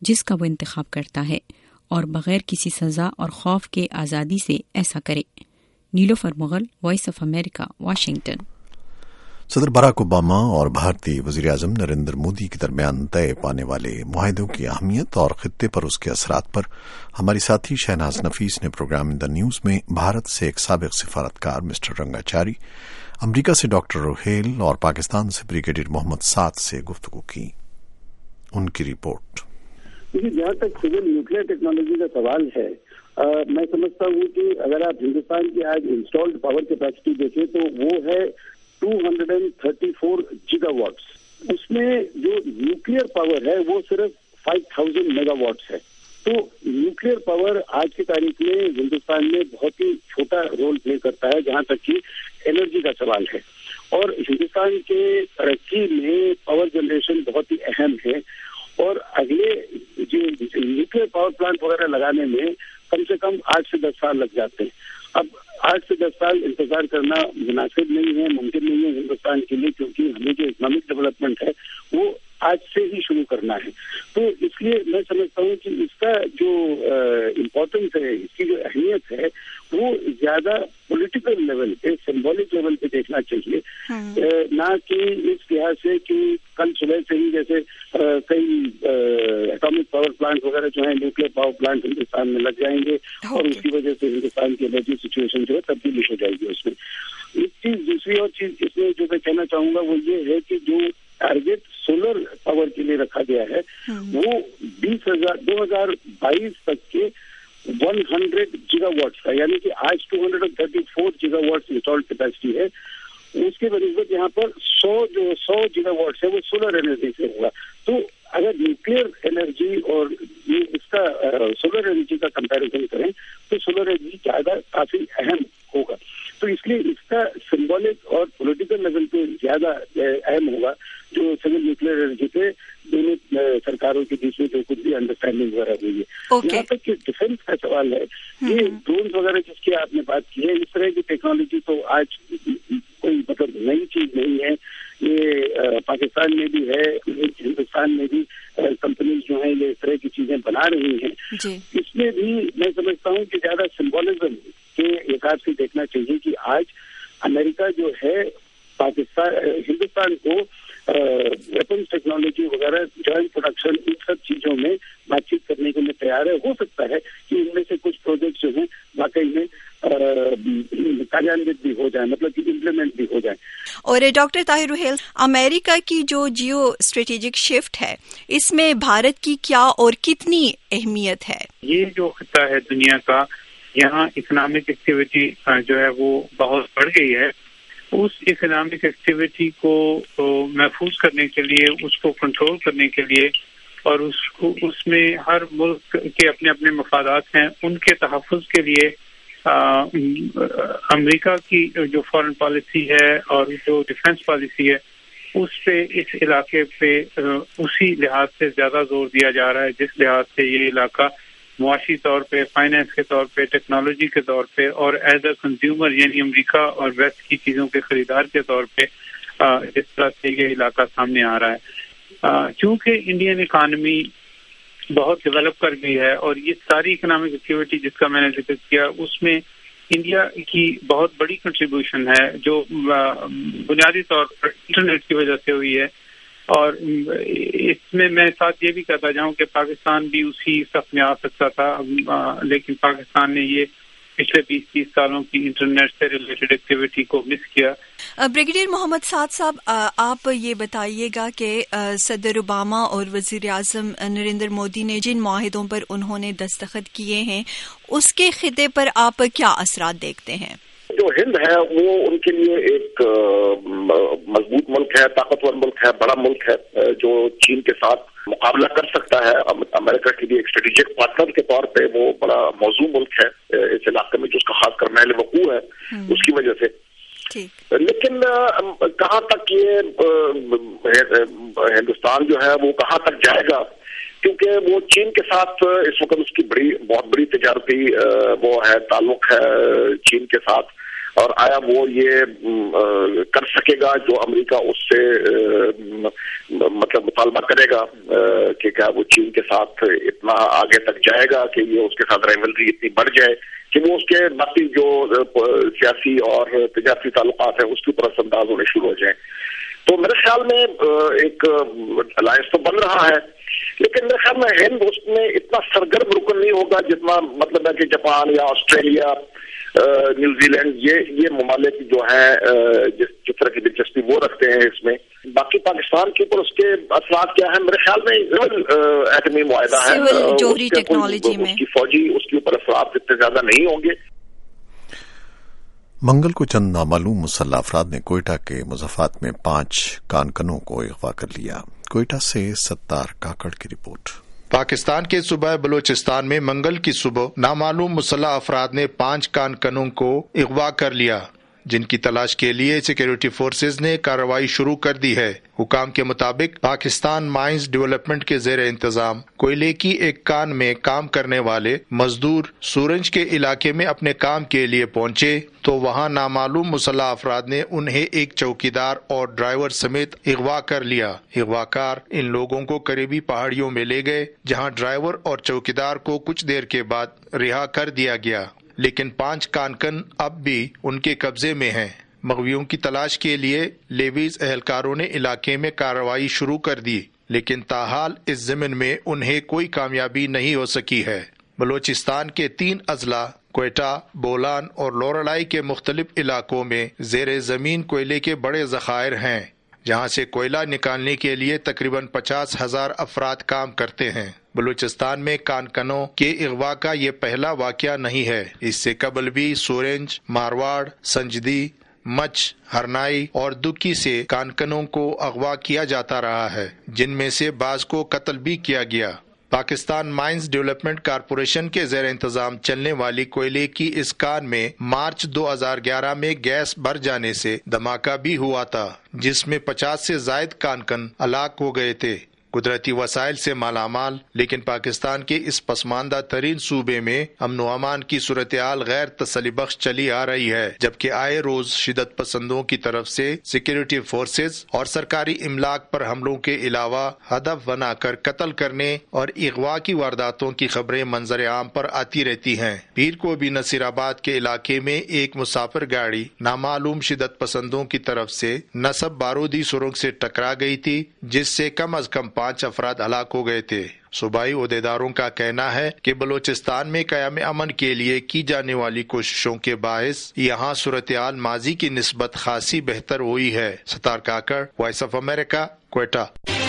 جس کا وہ انتخاب کرتا ہے اور بغیر کسی سزا اور خوف کے آزادی سے ایسا کرے۔ Nilofar Mughal, Voice of America, Washington. صدر باراک اوباما اور بھارتی وزیر اعظم نریندر مودی کے درمیان طے پانے والے معاہدوں کی اہمیت اور خطے پر اس کے اثرات پر ہماری ساتھی شہناز نفیس نے پروگرام ان دا نیوز میں بھارت سے ایک سابق سفارتکار مسٹر رنگاچاری، امریکہ سے ڈاکٹر روہیل اور پاکستان سے بریگیڈیئر محمد سعد سے گفتگو کی۔ ان کی رپورٹ۔ جہاں تک سول نیوکلیئر ٹیکنالوجی کا سوال ہے، میں سمجھتا ہوں کہ اگر آپ ہندوستان کی آج انسٹالڈ پاور کیپیسٹی دیکھیں تو وہ ہے 234 گیگا واٹس۔ اس میں جو نیوکلیئر پاور ہے وہ صرف 5000 میگا واٹس ہے۔ تو نیوکلیئر پاور آج کی تاریخ میں ہندوستان میں بہت ہی چھوٹا رول پلے کرتا ہے جہاں تک کہ انرجی کا سوال ہے، اور ہندوستان کے ترقی میں پاور جنریشن بہت ہی اہم ہے، اور اگلے جو نیوکلیئر پاور پلانٹ وغیرہ لگانے میں کم سے کم 8 سے 10 سال لگ جاتے ہیں۔ اب 8 سے 10 سال انتظار کرنا مناسب نہیں ہے، ممکن نہیں ہے ہندوستان کے لیے، کیونکہ ہمیں جو اکنامک ڈیولپمنٹ ہے وہ آج سے ہی شروع کرنا ہے۔ تو اس لیے میں سمجھتا ہوں کہ اس کا جو امپورٹنس ہے، اس کی جو اہمیت ہے، وہ زیادہ پولیٹیکل لیول پہ، سمبولک لیول پہ دیکھنا چاہیے، نہ کہ اس لحاظ سے کہ کل صبح سے ہی جیسے کئی اٹامک پاور پلانٹ وغیرہ جو ہیں، نیوکلیئر پاور پلانٹ ہندوستان میں لگ جائیں گے اور اس کی وجہ سے ہندوستان کی انرجی سچویشن جو ہے تبدیلی ہو جائے گی اس میں۔ ایک چیز، دوسری اور چیز اس میں جو میں کہنا چاہوں گا وہ یہ ہے کہ جو ٹارگیٹ سولر پاور کے لیے رکھا گیا ہے وہ 2022 تک کے 100 گیگا واٹس کا، یعنی کہ آج 234 گیگا واٹس انسٹالڈ کیپیسٹی ہے، اس کے بنسبت یہاں پر 100 گیگا واٹس ہے وہ سولر انرجی سے ہوگا۔ تو اگر نیوکلیئر انرجی اور اس کا سولر انرجی کا کمپیریزن کریں تو سولر انرجی زیادہ کافی اہم ہوگا۔ تو اس لیے اس کا سمبولک اور پولیٹیکل لیول پہ زیادہ اہم ہوگا جو سول نیوکلیئر انرجی پہ دونوں سرکاروں کے بیچ میں جو کچھ بھی انڈرسٹینڈنگ وغیرہ ہوئی ہے۔ یہاں تک کہ ڈیفینس کا سوال ہے، یہ ڈرونز وغیرہ جس کی آپ نے بات کی ہے، اس طرح کی ٹیکنالوجی تو آج کوئی مطلب نئی چیز نہیں ہے، یہ پاکستان میں بھی ہے، ہندوستان میں بھی کمپنیز جو ہیں یہ اس طرح کی چیزیں بنا رہی ہیں۔ اس میں بھی میں سمجھتا ہوں کہ زیادہ سمبولزم کے حساب سے دیکھنا چاہیے کہ آج امریکہ جو ہے ہندوستان کو ویپنس ٹیکنالوجی وغیرہ جوائنٹ پروڈکشن ان سب چیزوں میں بات چیت کرنے کے لیے تیار ہے۔ ہو سکتا ہے کہ ان میں سے کچھ پروجیکٹ جو ہیں واقعی میں کاریانوت بھی ہو جائیں، مطلب کہ امپلیمنٹ بھی ہو جائیں۔ اور ڈاکٹر طاہر روہیل، امریکہ کی جو جیو اسٹریٹجک شفٹ ہے اس میں بھارت کی کیا اور کتنی اہمیت ہے؟ یہ جو خطہ ہے دنیا کا، یہاں اکنامک ایکٹیویٹی جو ہے وہ بہت بڑھ گئی ہے۔ اس اکنامک ایکٹیویٹی کو محفوظ کرنے کے لیے، اس کو کنٹرول کرنے کے لیے، اور اس میں ہر ملک کے اپنے اپنے مفادات ہیں، ان کے تحفظ کے لیے امریکہ کی جو فارن پالیسی ہے اور جو ڈیفنس پالیسی ہے اس پہ، اس علاقے پہ اسی لحاظ سے زیادہ زور دیا جا رہا ہے جس لحاظ سے یہ علاقہ معاشی طور پہ، فائنینس کے طور پہ، ٹیکنالوجی کے طور پہ اور ایز اے کنزیومر یعنی امریکہ اور ویسٹ کی چیزوں کے خریدار کے طور پہ جس طرح سے یہ علاقہ سامنے آ رہا ہے۔ چونکہ انڈین اکانومی بہت ڈیولپ کر گئی ہے اور یہ ساری اکنامک ایکٹیویٹی جس کا میں نے ذکر کیا اس میں انڈیا کی بہت بڑی کنٹریبیوشن ہے جو بنیادی طور پر انٹرنیٹ کی وجہ سے ہوئی ہے، اور اس میں ساتھ یہ بھی کہتا جاؤں کہ پاکستان بھی اسی صف میں آ سکتا تھا، لیکن پاکستان نے یہ پچھلے 20-30 سالوں کی انٹرنیٹ سے ریلیٹڈ ایکٹیویٹی کو مس کیا۔ بریگیڈیئر محمد سعد صاحب، آپ یہ بتائیے گا کہ صدر اوباما اور وزیر اعظم نریندر مودی نے جن معاہدوں پر انہوں نے دستخط کیے ہیں اس کے خطے پر آپ کیا اثرات دیکھتے ہیں؟ جو ہند ہے وہ ان کے لیے ایک مضبوط ملک ہے، طاقتور ملک ہے، بڑا ملک ہے جو چین کے ساتھ مقابلہ کر سکتا ہے۔ امریکہ کے لیے ایک اسٹریٹجک پارٹنر کے طور پہ وہ بڑا موزوں ملک ہے اس علاقے میں، جو اس کا خاص کر محل وقوع ہے اس کی وجہ سے۔ لیکن کہاں تک یہ ہندوستان جو ہے وہ کہاں تک جائے گا، کیونکہ وہ چین کے ساتھ اس وقت اس کی بہت بڑی تجارتی وہ ہے تعلق ہے چین کے ساتھ، اور آیا وہ یہ کر سکے گا جو امریکہ اس سے مطلب مطالبہ کرے گا کہ کیا وہ چین کے ساتھ اتنا آگے تک جائے گا کہ یہ اس کے ساتھ رائولری اتنی بڑھ جائے کہ وہ اس کے باقی جو سیاسی اور تجارتی تعلقات ہیں اس کے اوپر اثر انداز ہونے شروع ہو جائیں. تو میرے خیال میں ایک الائنس تو بن رہا ہے، لیکن میرے خیال میں ہند اس میں اتنا سرگرم رکن نہیں ہوگا جتنا مطلب ہے کہ جاپان یا آسٹریلیا، نیوزی لینڈ، یہ ممالک جو ہیں جس طرح کی دلچسپی وہ رکھتے ہیں اس میں. باقی پاکستان کے اوپر اس کے اثرات کیا ہیں؟ میرے خیال میں ایٹمی معاہدہ ہے، اس کی فوجی اس کے اوپر اثرات اتنے زیادہ نہیں ہوں گے. منگل کو چند نامعلوم مسلح افراد نے کوئٹہ کے مضافات میں 5 کانکنوں کو اغوا کر لیا. کوئٹہ سے ستار کاکڑ کی رپورٹ. پاکستان کے صوبہ بلوچستان میں منگل کی صبح نامعلوم مسلح افراد نے 5 کانکنوں کو اغوا کر لیا، جن کی تلاش کے لیے سیکیورٹی فورسز نے کارروائی شروع کر دی ہے. حکام کے مطابق پاکستان مائنز ڈیولپمنٹ کے زیر انتظام کوئلے کی ایک کان میں کام کرنے والے مزدور سورنج کے علاقے میں اپنے کام کے لیے پہنچے تو وہاں نامعلوم مسلح افراد نے انہیں ایک چوکیدار اور ڈرائیور سمیت اغوا کر لیا. اغواکار ان لوگوں کو قریبی پہاڑیوں میں لے گئے، جہاں ڈرائیور اور چوکیدار کو کچھ دیر کے بعد رہا کر دیا گیا، لیکن 5 کانکن اب بھی ان کے قبضے میں ہیں. مغویوں کی تلاش کے لیے لیویز اہلکاروں نے علاقے میں کارروائی شروع کر دی، لیکن تاحال اس ضمن میں انہیں کوئی کامیابی نہیں ہو سکی ہے. بلوچستان کے 3 اضلاع کوئٹہ، بولان اور لورالائی کے مختلف علاقوں میں زیر زمین کوئلے کے بڑے ذخائر ہیں، جہاں سے کوئلہ نکالنے کے لیے تقریباً 50,000 افراد کام کرتے ہیں. بلوچستان میں کانکنوں کے اغوا کا یہ پہلا واقعہ نہیں ہے. اس سے قبل بھی سورنج، مارواڑ، سنجدی، مچ، ہرنائی اور دکی سے کانکنوں کو اغوا کیا جاتا رہا ہے، جن میں سے بعض کو قتل بھی کیا گیا. پاکستان مائنز ڈیولپمنٹ کارپوریشن کے زیر انتظام چلنے والی کوئلے کی اس کان میں مارچ 2011 میں گیس بھر جانے سے دھماکہ بھی ہوا تھا، جس میں 50 سے زائد کانکن ہلاک ہو گئے تھے. قدرتی وسائل سے مالا مال لیکن پاکستان کے اس پسماندہ ترین صوبے میں امن و امان کی صورتحال غیر تسلی بخش چلی آ رہی ہے، جبکہ آئے روز شدت پسندوں کی طرف سے سیکیورٹی فورسز اور سرکاری املاک پر حملوں کے علاوہ ہدف بنا کر قتل کرنے اور اغوا کی وارداتوں کی خبریں منظر عام پر آتی رہتی ہیں. پیر کو بھی نصیر آباد کے علاقے میں ایک مسافر گاڑی نامعلوم شدت پسندوں کی طرف سے نصب بارودی سرنگ سے ٹکرا گئی تھی، جس سے کم از کم 5 افراد ہلاک ہو گئے تھے. صوبائی عہدیداروں کا کہنا ہے کہ بلوچستان میں قیام امن کے لیے کی جانے والی کوششوں کے باعث یہاں صورتحال ماضی کی نسبت خاصی بہتر ہوئی ہے. Sattar Kakar, Voice of America, Quetta.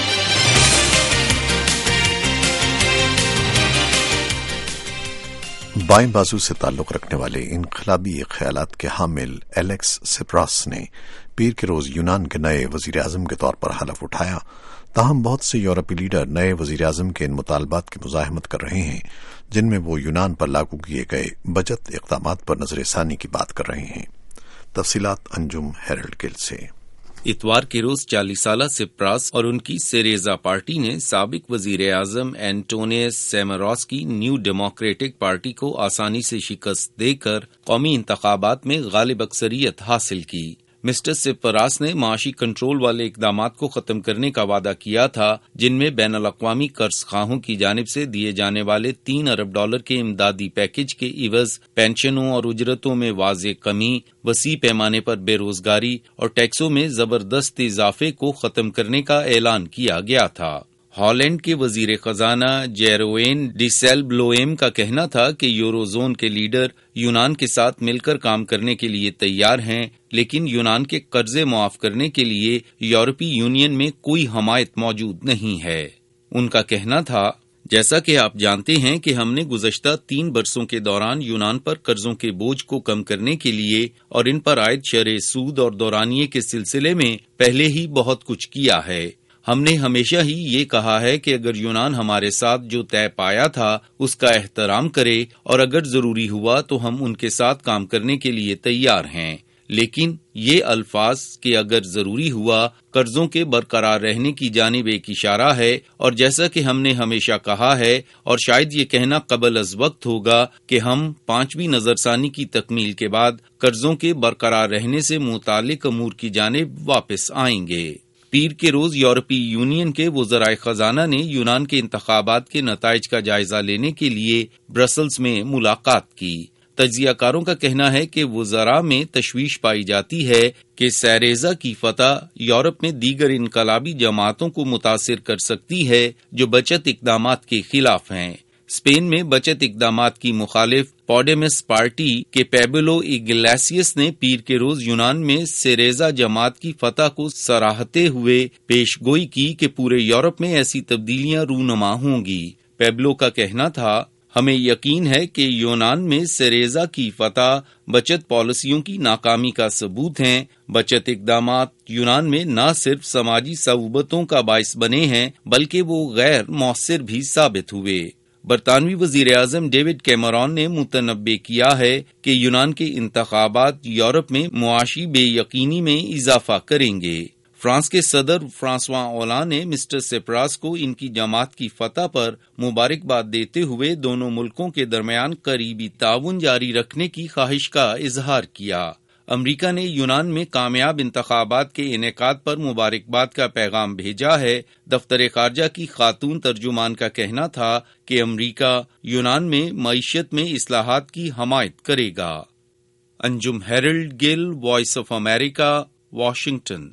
بائیں بازو سے تعلق رکھنے والے انقلابی خیالات کے حامل ایلیکس سپراس نے پیر کے روز یونان کے نئے وزیر اعظم کے طور پر حلف اٹھایا. تاہم بہت سے یورپی لیڈر نئے وزیر اعظم کے ان مطالبات کی مزاحمت کر رہے ہیں، جن میں وہ یونان پر لاگو کیے گئے بچت اقدامات پر نظر ثانی کی بات کر رہے ہیں. تفصیلات انجم ہیرلڈ گل سے. اتوار کے روز 40 سالہ سپراس اور ان کی سیریزا پارٹی نے سابق وزیر اعظم اینٹونیس سیماراس کی نیو ڈیموکریٹک پارٹی کو آسانی سے شکست دے کر قومی انتخابات میں غالب اکثریت حاصل کی. مسٹر سپراس نے معاشی کنٹرول والے اقدامات کو ختم کرنے کا وعدہ کیا تھا، جن میں بین الاقوامی قرض خواہوں کی جانب سے دیے جانے والے $3 ارب کے امدادی پیکج کے عوض پینشنوں اور اجرتوں میں واضح کمی، وسیع پیمانے پر بے روزگاری اور ٹیکسوں میں زبردست اضافے کو ختم کرنے کا اعلان کیا گیا تھا. ہالینڈ کے وزیر خزانہ جیروین ڈیسیل بلوئم کا کہنا تھا کہ یورو زون کے لیڈر یونان کے ساتھ مل کر کام کرنے کے لیے تیار ہیں، لیکن یونان کے قرضے معاف کرنے کے لیے یورپی یونین میں کوئی حمایت موجود نہیں ہے. ان کا کہنا تھا، جیسا کہ آپ جانتے ہیں کہ ہم نے گزشتہ 3 برسوں کے دوران یونان پر قرضوں کے بوجھ کو کم کرنے کے لیے اور ان پر عائد شرح سود اور دورانیے کے سلسلے میں پہلے ہی بہت کچھ کیا ہے. ہم نے ہمیشہ ہی یہ کہا ہے کہ اگر یونان ہمارے ساتھ جو طے پایا تھا اس کا احترام کرے اور اگر ضروری ہوا تو ہم ان کے ساتھ کام کرنے کے لیے تیار ہیں، لیکن یہ الفاظ کہ اگر ضروری ہوا قرضوں کے برقرار رہنے کی جانب ایک اشارہ ہے، اور جیسا کہ ہم نے ہمیشہ کہا ہے اور شاید یہ کہنا قبل از وقت ہوگا کہ ہم 5ویں نظر ثانی کی تکمیل کے بعد قرضوں کے برقرار رہنے سے متعلق امور کی جانب واپس آئیں گے۔ پیر کے روز یورپی یونین کے وزراء خزانہ نے یونان کے انتخابات کے نتائج کا جائزہ لینے کے لیے برسلز میں ملاقات کی۔ تجزیہ کاروں کا کہنا ہے کہ وزراء میں تشویش پائی جاتی ہے کہ سیریزا کی فتح یورپ میں دیگر انقلابی جماعتوں کو متاثر کر سکتی ہے جو بچت اقدامات کے خلاف ہیں۔ اسپین میں بچت اقدامات کی مخالف پوڈیمس پارٹی کے پیبلو ایگلیسیس نے پیر کے روز یونان میں سیریزا جماعت کی فتح کو سراہتے ہوئے پیش گوئی کی کہ پورے یورپ میں ایسی تبدیلیاں رونما ہوں گی۔ پیبلو کا کہنا تھا، ہمیں یقین ہے کہ یونان میں سیریزا کی فتح بچت پالیسیوں کی ناکامی کا ثبوت ہیں۔ بچت اقدامات یونان میں نہ صرف سماجی صعوبتوں کا باعث بنے ہیں بلکہ وہ غیر مؤثر بھی ثابت ہوئے۔ برطانوی وزیر اعظم ڈیوڈ کیمرون نے متنبع کیا ہے کہ یونان کے انتخابات یورپ میں معاشی بے یقینی میں اضافہ کریں گے۔ فرانس کے صدر فرانسوا اولان نے مسٹر سپراس کو ان کی جماعت کی فتح پر مبارکباد دیتے ہوئے دونوں ملکوں کے درمیان قریبی تعاون جاری رکھنے کی خواہش کا اظہار کیا۔ امریکہ نے یونان میں کامیاب انتخابات کے انعقاد پر مبارکباد کا پیغام بھیجا ہے۔ دفتر خارجہ کی خاتون ترجمان کا کہنا تھا کہ امریکہ یونان میں معیشت میں اصلاحات کی حمایت کرے گا۔ Anjum Harold Gill, Voice of America, Washington.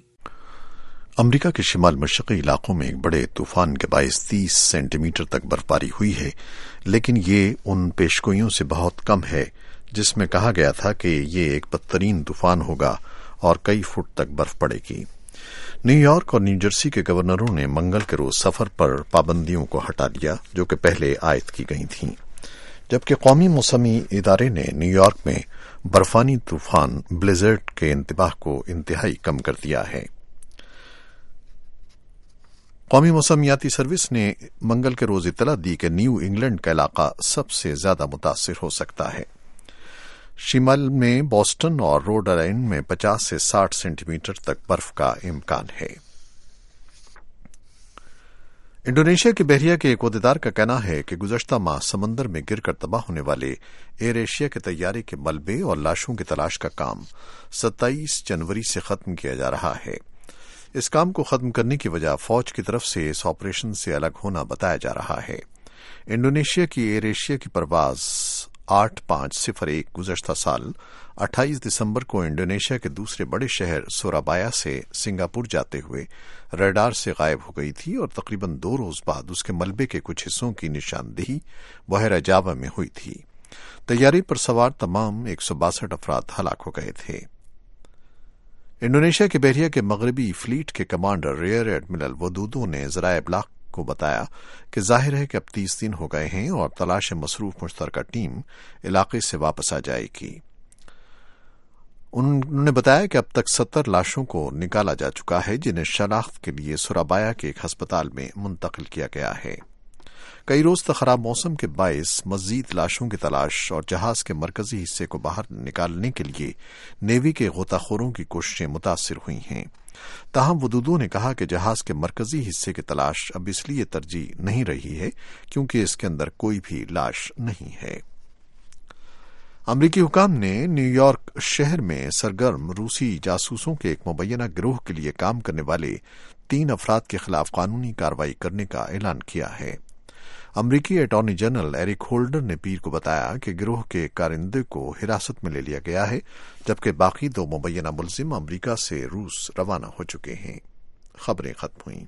امریکہ کے شمال مشرقی علاقوں میں ایک بڑے طوفان کے باعث 30 سینٹی میٹر تک برف باری ہوئی ہے، لیکن یہ ان پیشگوئیوں سے بہت کم ہے جس میں کہا گیا تھا کہ یہ ایک بدترین طوفان ہوگا اور کئی فٹ تک برف پڑے گی۔ نیو یارک اور نیو جرسی کے گورنروں نے منگل کے روز سفر پر پابندیوں کو ہٹا لیا جو کہ پہلے عائد کی گئی تھیں، جبکہ قومی موسمی ادارے نے نیو یارک میں برفانی طوفان بلیزرڈ کے انتباہ کو انتہائی کم کر دیا ہے۔ قومی موسمیاتی سروس نے منگل کے روز اطلاع دی کہ نیو انگلینڈ کا علاقہ سب سے زیادہ متاثر ہو سکتا ہے۔ شمال میں بوسٹن اور روڈ آئلینڈ میں 50 سے 60 سینٹی میٹر تک برف کا امکان ہے۔ انڈونیشیا کے بحریہ کے ایک عہدیدار کا کہنا ہے کہ گزشتہ ماہ سمندر میں گر کر تباہ ہونے والے ایئر ایشیا کے طیارے کے ملبے اور لاشوں کی تلاش کا کام 27 جنوری سے ختم کیا جا رہا ہے۔ اس کام کو ختم کرنے کی وجہ فوج کی طرف سے اس آپریشن سے الگ ہونا بتایا جا رہا ہے۔ انڈونیشیا کی ایئر ایشیا کی پرواز 8501 گزشتہ سال 28 دسمبر کو انڈونیشیا کے دوسرے بڑے شہر سورابایا سے سنگاپور جاتے ہوئے ریڈار سے غائب ہو گئی تھی اور تقریباً 2 روز بعد اس کے ملبے کے کچھ حصوں کی نشاندہی بحیرہ جاوا میں ہوئی تھی۔ طیارے پر سوار تمام 162 افراد ہلاک ہو گئے تھے۔ انڈونیشیا کے بحریہ کے مغربی فلیٹ کے کمانڈر ریئر ایڈمرل ودودو نے ذرائع ابلاغ کو بتایا کہ ظاہر ہے کہ اب 30 دن ہو گئے ہیں اور تلاش مصروف مشترکہ ٹیم علاقے سے واپس آ جائے گی۔ انہوں نے بتایا کہ اب تک 70 لاشوں کو نکالا جا چکا ہے جنہیں شناخت کے لیے سورابایا کے ایک ہسپتال میں منتقل کیا گیا ہے۔ کئی روز تک خراب موسم کے باعث مزید لاشوں کی تلاش اور جہاز کے مرکزی حصے کو باہر نکالنے کے لیے نیوی کے غوطہ خوروں کی کوششیں متاثر ہوئی ہیں۔ تاہم ودودو نے کہا کہ جہاز کے مرکزی حصے کی تلاش اب اس لیے ترجیح نہیں رہی ہے کیونکہ اس کے اندر کوئی بھی لاش نہیں ہے۔ امریکی حکام نے نیو یارک شہر میں سرگرم روسی جاسوسوں کے ایک مبینہ گروہ کے لیے کام کرنے والے 3 افراد کے خلاف قانونی کارروائی کرنے کا اعلان کیا ہے۔ امریکی اٹارنی جنرل ایرک ہولڈر نے پیر کو بتایا کہ گروہ کے کارندے کو حراست میں لے لیا گیا ہے جبکہ باقی 2 مبینہ ملزم امریکہ سے روس روانہ ہو چکے ہیں۔ خبریں ختم ہوئیں۔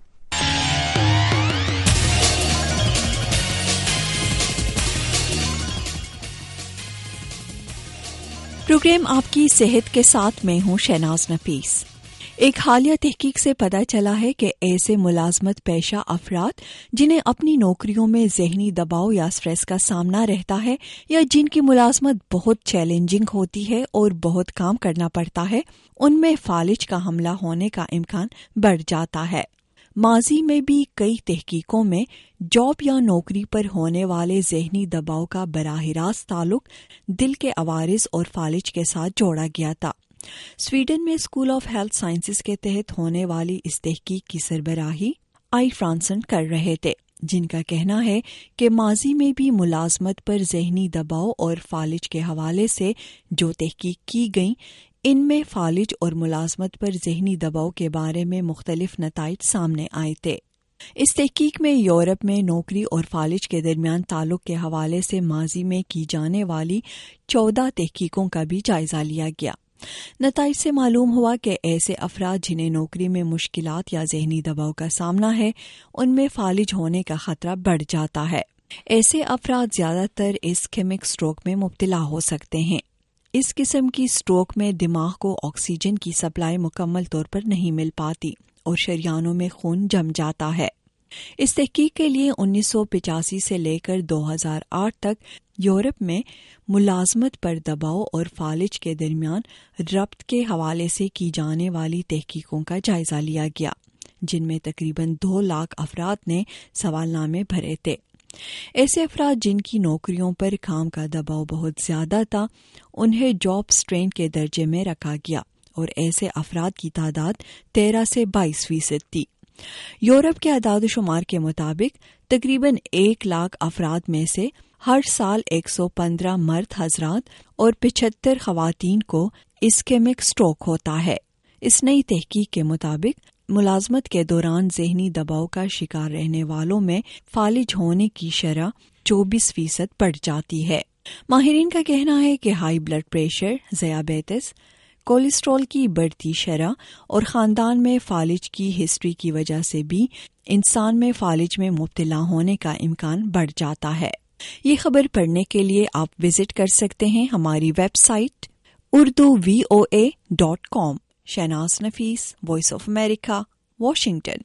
پروگرام آپ کی صحت کے ساتھ میں ہوں شہناز نفیس۔ ایک حالیہ تحقیق سے پتہ چلا ہے کہ ایسے ملازمت پیشہ افراد جنہیں اپنی نوکریوں میں ذہنی دباؤ یا سٹریس کا سامنا رہتا ہے یا جن کی ملازمت بہت چیلنجنگ ہوتی ہے اور بہت کام کرنا پڑتا ہے، ان میں فالج کا حملہ ہونے کا امکان بڑھ جاتا ہے۔ ماضی میں بھی کئی تحقیقوں میں جاب یا نوکری پر ہونے والے ذہنی دباؤ کا براہ راست تعلق دل کے عوارض اور فالج کے ساتھ جوڑا گیا تھا۔ स्वीडन में स्कूल ऑफ हेल्थ साइंसेज के तहत होने वाली इस तहकीक की सरबराही आई फ्रांसन कर रहे थे, जिनका कहना है कि माजी में भी मुलाजमत पर जहनी दबाव और फालिज के हवाले से जो तहकीक की गई, इनमें फालिज और मुलाजमत पर जहनी दबाव के बारे में मुख्तलिफ नताइज सामने आए थे। इस तहकीक में यूरोप में नौकरी और फालिज के दरमियान ताल्लुक के हवाले से माजी में की जाने वाली 14 तहकीकों का भी जायजा लिया गया। नताइज से मालूम हुआ कि ऐसे अफराद जिन्हें नौकरी में मुश्किलात या जहनी दबाव का सामना है, उनमें फालिज होने का खतरा बढ़ जाता है। ऐसे अफराद ज्यादातर इस्केमिक स्ट्रोक में मुब्तला हो सकते हैं। इस किस्म की स्ट्रोक में दिमाग को ऑक्सीजन की सप्लाई मुकम्मल तौर पर नहीं मिल पाती और शरियानों में खून जम जाता है। इस तहकीक के लिए 1985 से लेकर 2008 तक यूरोप में मुलाजमत पर दबाव और फालिज के दरमियान रब्त के हवाले से की जाने वाली तहकीकों का जायजा लिया गया, जिनमें तकरीबन 2 लाख अफराद ने सवालनामे भरे थे। ऐसे अफराद जिनकी नौकरियों पर काम का दबाव बहुत ज्यादा था, उन्हें जॉब स्ट्रेन के दर्जे में रखा गया और ऐसे अफराद की तादाद 13 से 22% थी। यूरोप के आदाद-ओ-शुमार के मुताबिक तकरीबन 1 लाख अफराद में से हर साल 115 मर्द हजरात और 75 खवातीन को इस्केमिक स्ट्रोक होता है। इस नई तहकीक के मुताबिक मुलाजमत के दौरान जहनी दबाव का शिकार रहने वालों में फालिज होने की शरह 24% बढ़ जाती है। माहिरीन का कहना है कि हाई ब्लड प्रेशर, ज़ियाबेतिस, कोलेस्ट्रॉल की बढ़ती शरह और खानदान में फालिज की हिस्ट्री की वजह से भी इंसान में फालिज में मुब्तला होने का इम्कान बढ़ जाता है। ये खबर पढ़ने के लिए आप विजिट कर सकते हैं हमारी website urduvoa.com। Shahnaz Nafees, Voice of America, Washington.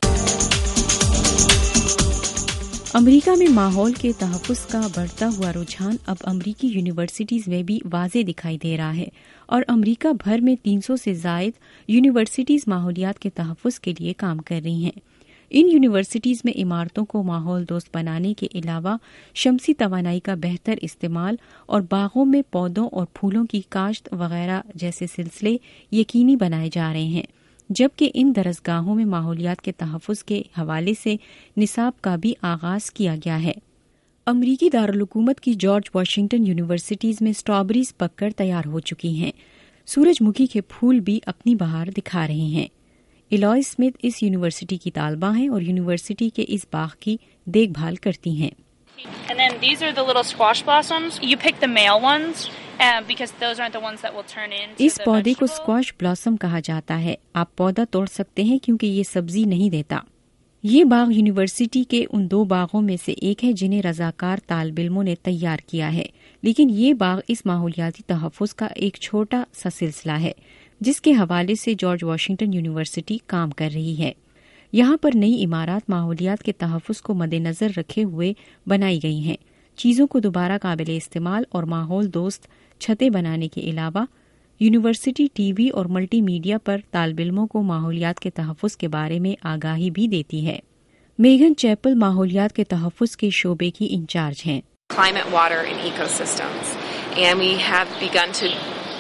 America में माहौल के तहफ़्फ़ुज़ का बढ़ता हुआ रुझान अब अमेरिकी यूनिवर्सिटीज़ में भी वाज़े दिखाई दे रहा है और अमेरिका भर में 300 से ज़ायद यूनिवर्सिटीज़ माहौलियात के तहफ़्फ़ुज़ के लिए काम कर रही हैं। इन यूनिवर्सिटीज़ में इमारतों को माहौल दोस्त बनाने के अलावा शमसी तवानाई का बेहतर इस्तेमाल और बागों में पौधों और फूलों की काश्त वगैरह जैसे सिलसिले यकीनी बनाए जा रहे हैं, जबकि इन दरसगाहों में माहौलियात के तहफ़्फ़ुज़ के हवाले से निसाब का भी आगाज किया गया है। अमरीकी दारुल-हुकूमत की जॉर्ज वाशिंगटन यूनिवर्सिटीज़ में स्ट्रॉबेरीज पककर तैयार हो चुकी हैं। सूरजमुखी के फूल भी अपनी बहार दिखा रहे हैं। इलॉय स्मिथ इस यूनिवर्सिटी की तालबा हैं और यूनिवर्सिटी के इस बाग की देखभाल करती हैं। And then these are the little squash blossoms. You pick the male ones because those aren't the ones that will turn into इस पौधे को स्क्वाश ब्लॉसम कहा जाता है। आप पौधा तोड़ सकते हैं क्योंकि ये सब्जी नहीं देता। ये बाग यूनिवर्सिटी के उन 2 बागों में से एक है जिन्हें रजाकार तालिब-इल्मों ने तैयार किया है, लेकिन ये बाग इस माहौलियाती तहफ़्फ़ुज़ का एक छोटा सा सिलसिला है जिसके हवाले से जॉर्ज वाशिंगटन यूनिवर्सिटी काम कर रही है। यहाँ पर नई इमारत माहौलियात के तहफ़्फ़ुज़ को मद्देनज़र रखे हुए बनाई गई हैं। चीज़ों को दोबारा काबिल इस्तेमाल और माहौल दोस्त छतें बनाने के अलावा यूनिवर्सिटी टीवी और मल्टी मीडिया पर तालिब-इल्मों को माहौलियात के तहफ़्फ़ुज़ के बारे में आगाही भी देती है। मेगन चैपल माहौलियात के तहफ़्फ़ुज़ के शोबे की इंचार्ज हैं। Climate, water and ecosystems, and we have begun to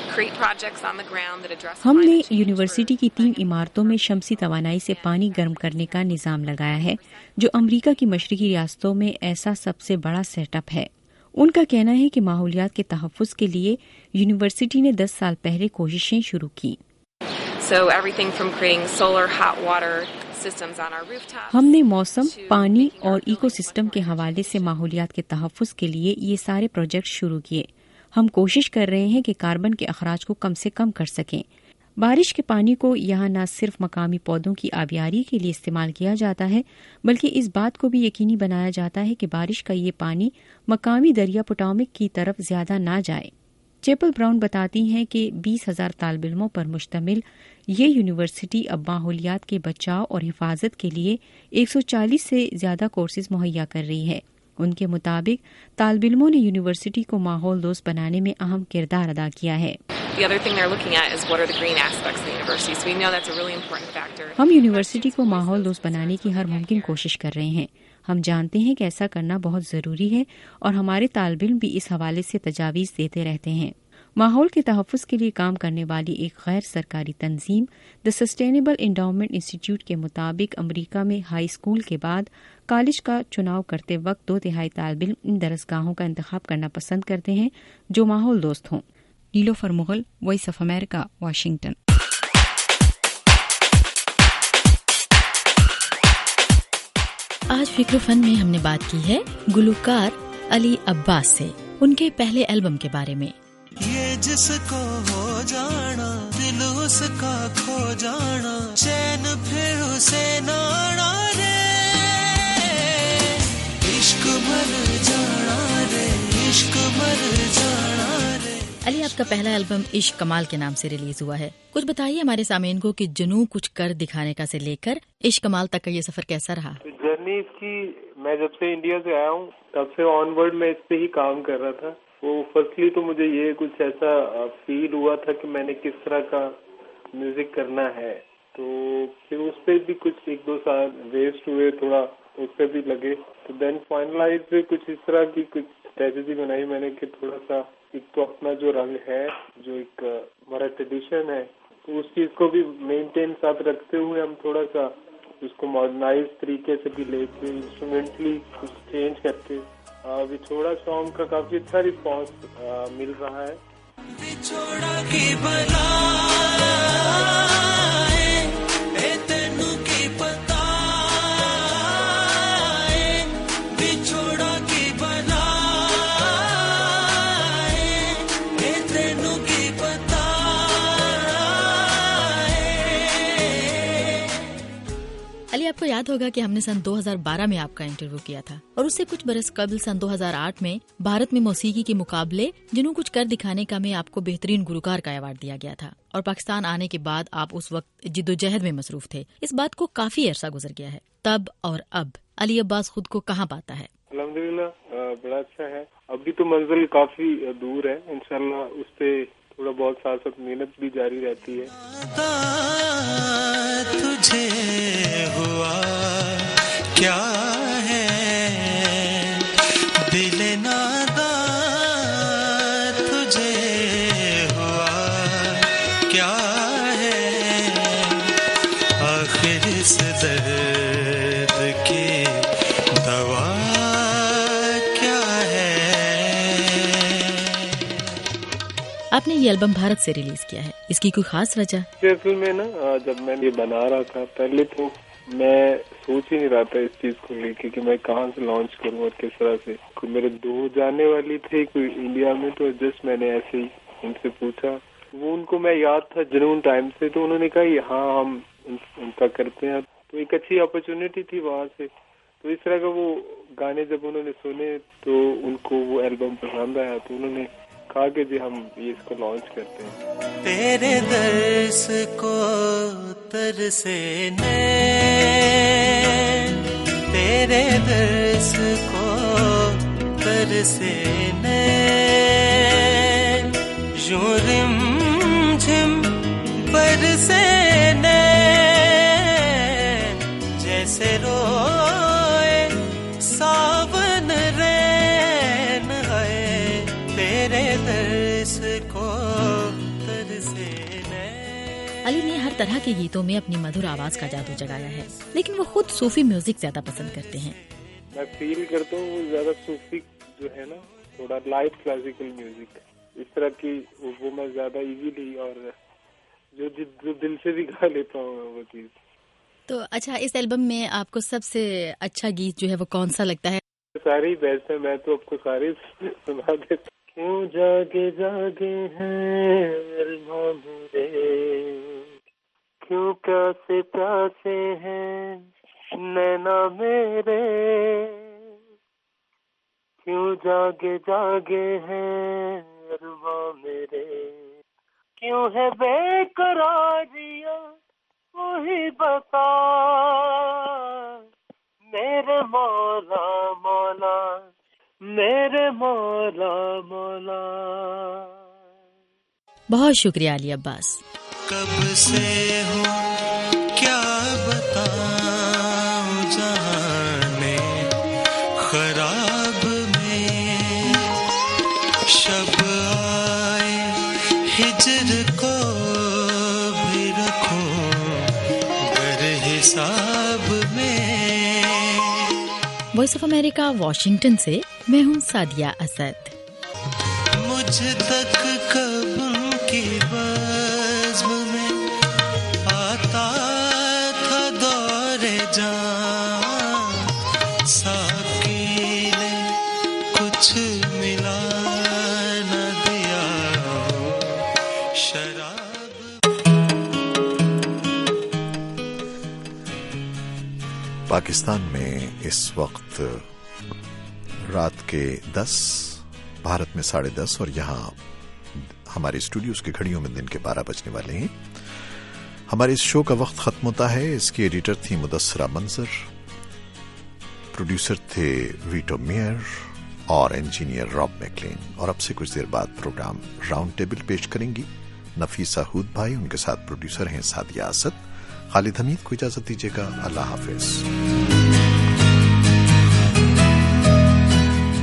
हमने यूनिवर्सिटी की 3 इमारतों में शमसी तवानाई से पानी गर्म करने का निज़ाम लगाया है, जो अमेरिका की मशरकी रियासतों में ऐसा सबसे बड़ा सेटअप है। उनका कहना है कि माहौलियात के तहफ़्फ़ुज़ के लिए यूनिवर्सिटी ने 10 साल पहले कोशिशें शुरू की। हमने मौसम, पानी और इकोसिस्टम के हवाले से माहौलियात के तहफ़्फ़ुज़ के लिए ये सारे प्रोजेक्ट शुरू किए। हम कोशिश कर रहे हैं कि कार्बन के अखराज को कम से कम कर सकें। बारिश के पानी को यहाँ न सिर्फ मकामी पौधों की आबियारी के लिए इस्तेमाल किया जाता है, बल्कि इस बात को भी यकीनी बनाया जाता है कि बारिश का ये पानी मकामी दरिया पोटोमेक की तरफ ज्यादा ना जाए। चैपल ब्राउन बताती हैं कि 20,000 तालिब-इल्मों पर मुश्तमिल ये यूनिवर्सिटी अब माहौलियात के बचाव और हिफाजत के लिए 140 से ज्यादा कोर्सेज मुहैया कर रही है। उनके मुताबिक तालिब-इल्मों ने यूनिवर्सिटी को माहौल दोस्त बनाने में अहम किरदार अदा किया है। हम यूनिवर्सिटी को माहौल दोस्त बनाने की हर मुमकिन कोशिश कर रहे हैं। हम जानते हैं कि ऐसा करना बहुत ज़रूरी है और हमारे तालिब-इल्म भी इस हवाले से तजावीज़ देते रहते हैं। माहौल के तहफ़्फ़ुज़ के लिए काम करने वाली एक गैर सरकारी तंजीम द सस्टेनेबल इंडाउमेंट इंस्टीट्यूट के मुताबिक अमरीका में हाई स्कूल के बाद कॉलेज का चुनाव करते वक्त 2/3 तालिब इन दरसगाहों का इंतखाब करना पसंद करते हैं जो माहौल दोस्त हों। Nilofar Mughal, Voice of America, Washington. आज फिक्र फन में हमने बात की है गुलकार अली अब्बास से, उनके पहले एल्बम के बारे में। ये जिसको हो जाना दिल उसका खो जाना, चैन फिर उसे नाना रे, इश्क मर जाना रे, इश्क मर जाना रे। अली, आपका पहला एल्बम इश्क कमाल के नाम से रिलीज हुआ है। कुछ बताइए हमारे सामीन को कि जुनू कुछ कर दिखाने का से लेकर इश्क कमाल तक का ये सफर कैसा रहा? जर्नी इसकी, मैं जब से इंडिया से आया हूँ तब से ऑनवर्ड मैं इस पे ही काम कर रहा था। वो फर्स्टली तो मुझे ये कुछ ऐसा फील हुआ था कि मैंने किस तरह का म्यूजिक करना है, तो फिर उस पर भी कुछ 1-2 साल वेस्ट हुए, थोड़ा उस पर भी लगे, तो देन फाइनलाइज कुछ इस तरह की कुछ स्ट्रेटजी बनाई मैंने कि थोड़ा सा एक तो अपना जो रंग है, जो एक हमारा ट्रेडिशन है, तो उस चीज को भी मेंटेन साथ रखते हुए हम थोड़ा सा उसको मॉडर्नाइज तरीके से भी लेके इंस्ट्रूमेंटली कुछ चेंज करके विछोड़ा सॉन्ग का काफी अच्छा रिस्पॉन्स मिल रहा है। विछोड़ा की अली, आपको याद होगा कि हमने सन 2012 में आपका इंटरव्यू किया था और उससे कुछ बरस कबल सन 2008 में भारत में मौसीकी के मुकाबले जुनू कुछ कर दिखाने का में आपको बेहतरीन गुलकार का अवार्ड दिया गया था और पाकिस्तान आने के बाद आप उस वक्त जिद्दोजहद में मसरूफ थे। इस बात को काफी अरसा गुजर गया है, तब और अब अली अब्बास खुद को कहाँ पाता है? अल्हम्दुलिल्लाह बड़ा अच्छा है। अभी तो मंजिल काफी दूर है, इंशाल्लाह उस पे थोड़ा बहुत साथ साथ मेहनत भी जारी रहती है। तुझे हुआ क्या है दिल नादा, तुझे हुआ क्या है आखिर इस दर्द की दवा क्या है। आपने ये एल्बम भारत से रिलीज किया है, इसकी कोई खास वजह? असल में ना जब मैं ये बना रहा था पहले तो मैं सोच ही नहीं रहा था इस चीज को लेके कि मैं कहाँ से लॉन्च करूँ और किस तरह से। कोई मेरे 2 जाने वाली थे कोई इंडिया में, तो जस्ट मैंने ऐसे ही उनसे पूछा, वो उनको मैं याद था जुनून टाइम से, तो उन्होंने कहा हाँ हम उनका करते हैं, तो एक अच्छी अपॉर्चुनिटी थी वहाँ से। तो इस तरह का वो गाने जब उन्होंने सुने तो उनको वो एल्बम पसंद आया, तो उन्होंने कहा कि जी हम ये इसको लॉन्च करते हैं। तेरे दर्स को तरसे नैन, तेरे दर्स को तरसे नैन, यूं रिमझिम बरसे नैन, जैसे रोए सावन रैन है, तेरे दर्स को तरसे नैन। अली ने हर तरह के गीतों में अपनी मधुर आवाज का जादू जगाया है, लेकिन वो खुद सूफी म्यूजिक ज्यादा पसंद करते हैं। मैं फील करता हूँ वो ज्यादा सूफी जो है ना, थोड़ा लाइट क्लासिकल म्यूजिक इस तरह की वो मैं ज्यादा इजीली और जो दिल से भी गा लेता हूँ वो चीज। तो अच्छा, इस एल्बम में आपको सबसे अच्छा गीत जो है वो कौन सा लगता है? सारे ही बेस्ट है, मैं तो आपको सारे सुना देता। क्यों जागे जागे हैं अरमां मेरे, क्यों प्यासे प्यासे हैं नैना मेरे, क्यों जागे जागे हैं अरमां मेरे, क्यों है बेकरारियां वही बता, मेरे मौला मौला मेरे मौला मौला। बहुत शुक्रिया अली अब्बास। कब से हूँ क्या बताऊं जाने खराब में, शब आए वॉइस ऑफ अमेरिका वाशिंगटन से मैं हूँ सादिया असद। मुझ तक कब उनकी बज़्म में आता था दौरे जान, साकी ने कुछ मिला न दिया शराब। पाकिस्तान में इस वक्त रात के 10, भारत में 10:30 और यहाँ हमारे स्टूडियोज की घड़ियों में दिन के 12 बजने वाले हैं। हमारे इस शो का वक्त खत्म होता है। इसकी एडिटर थी मुदस्सरा मंजर, प्रोड्यूसर थे वीटो मेयर और इंजीनियर रॉब मैकलेन। और अब से कुछ देर बाद प्रोग्राम राउंड टेबल पेश करेंगी नफीसा हूद भाई, उनके साथ प्रोड्यूसर हैं सादिया असद। खालिद हमीद को इजाजत दीजिएगा। अल्लाह हाफिज।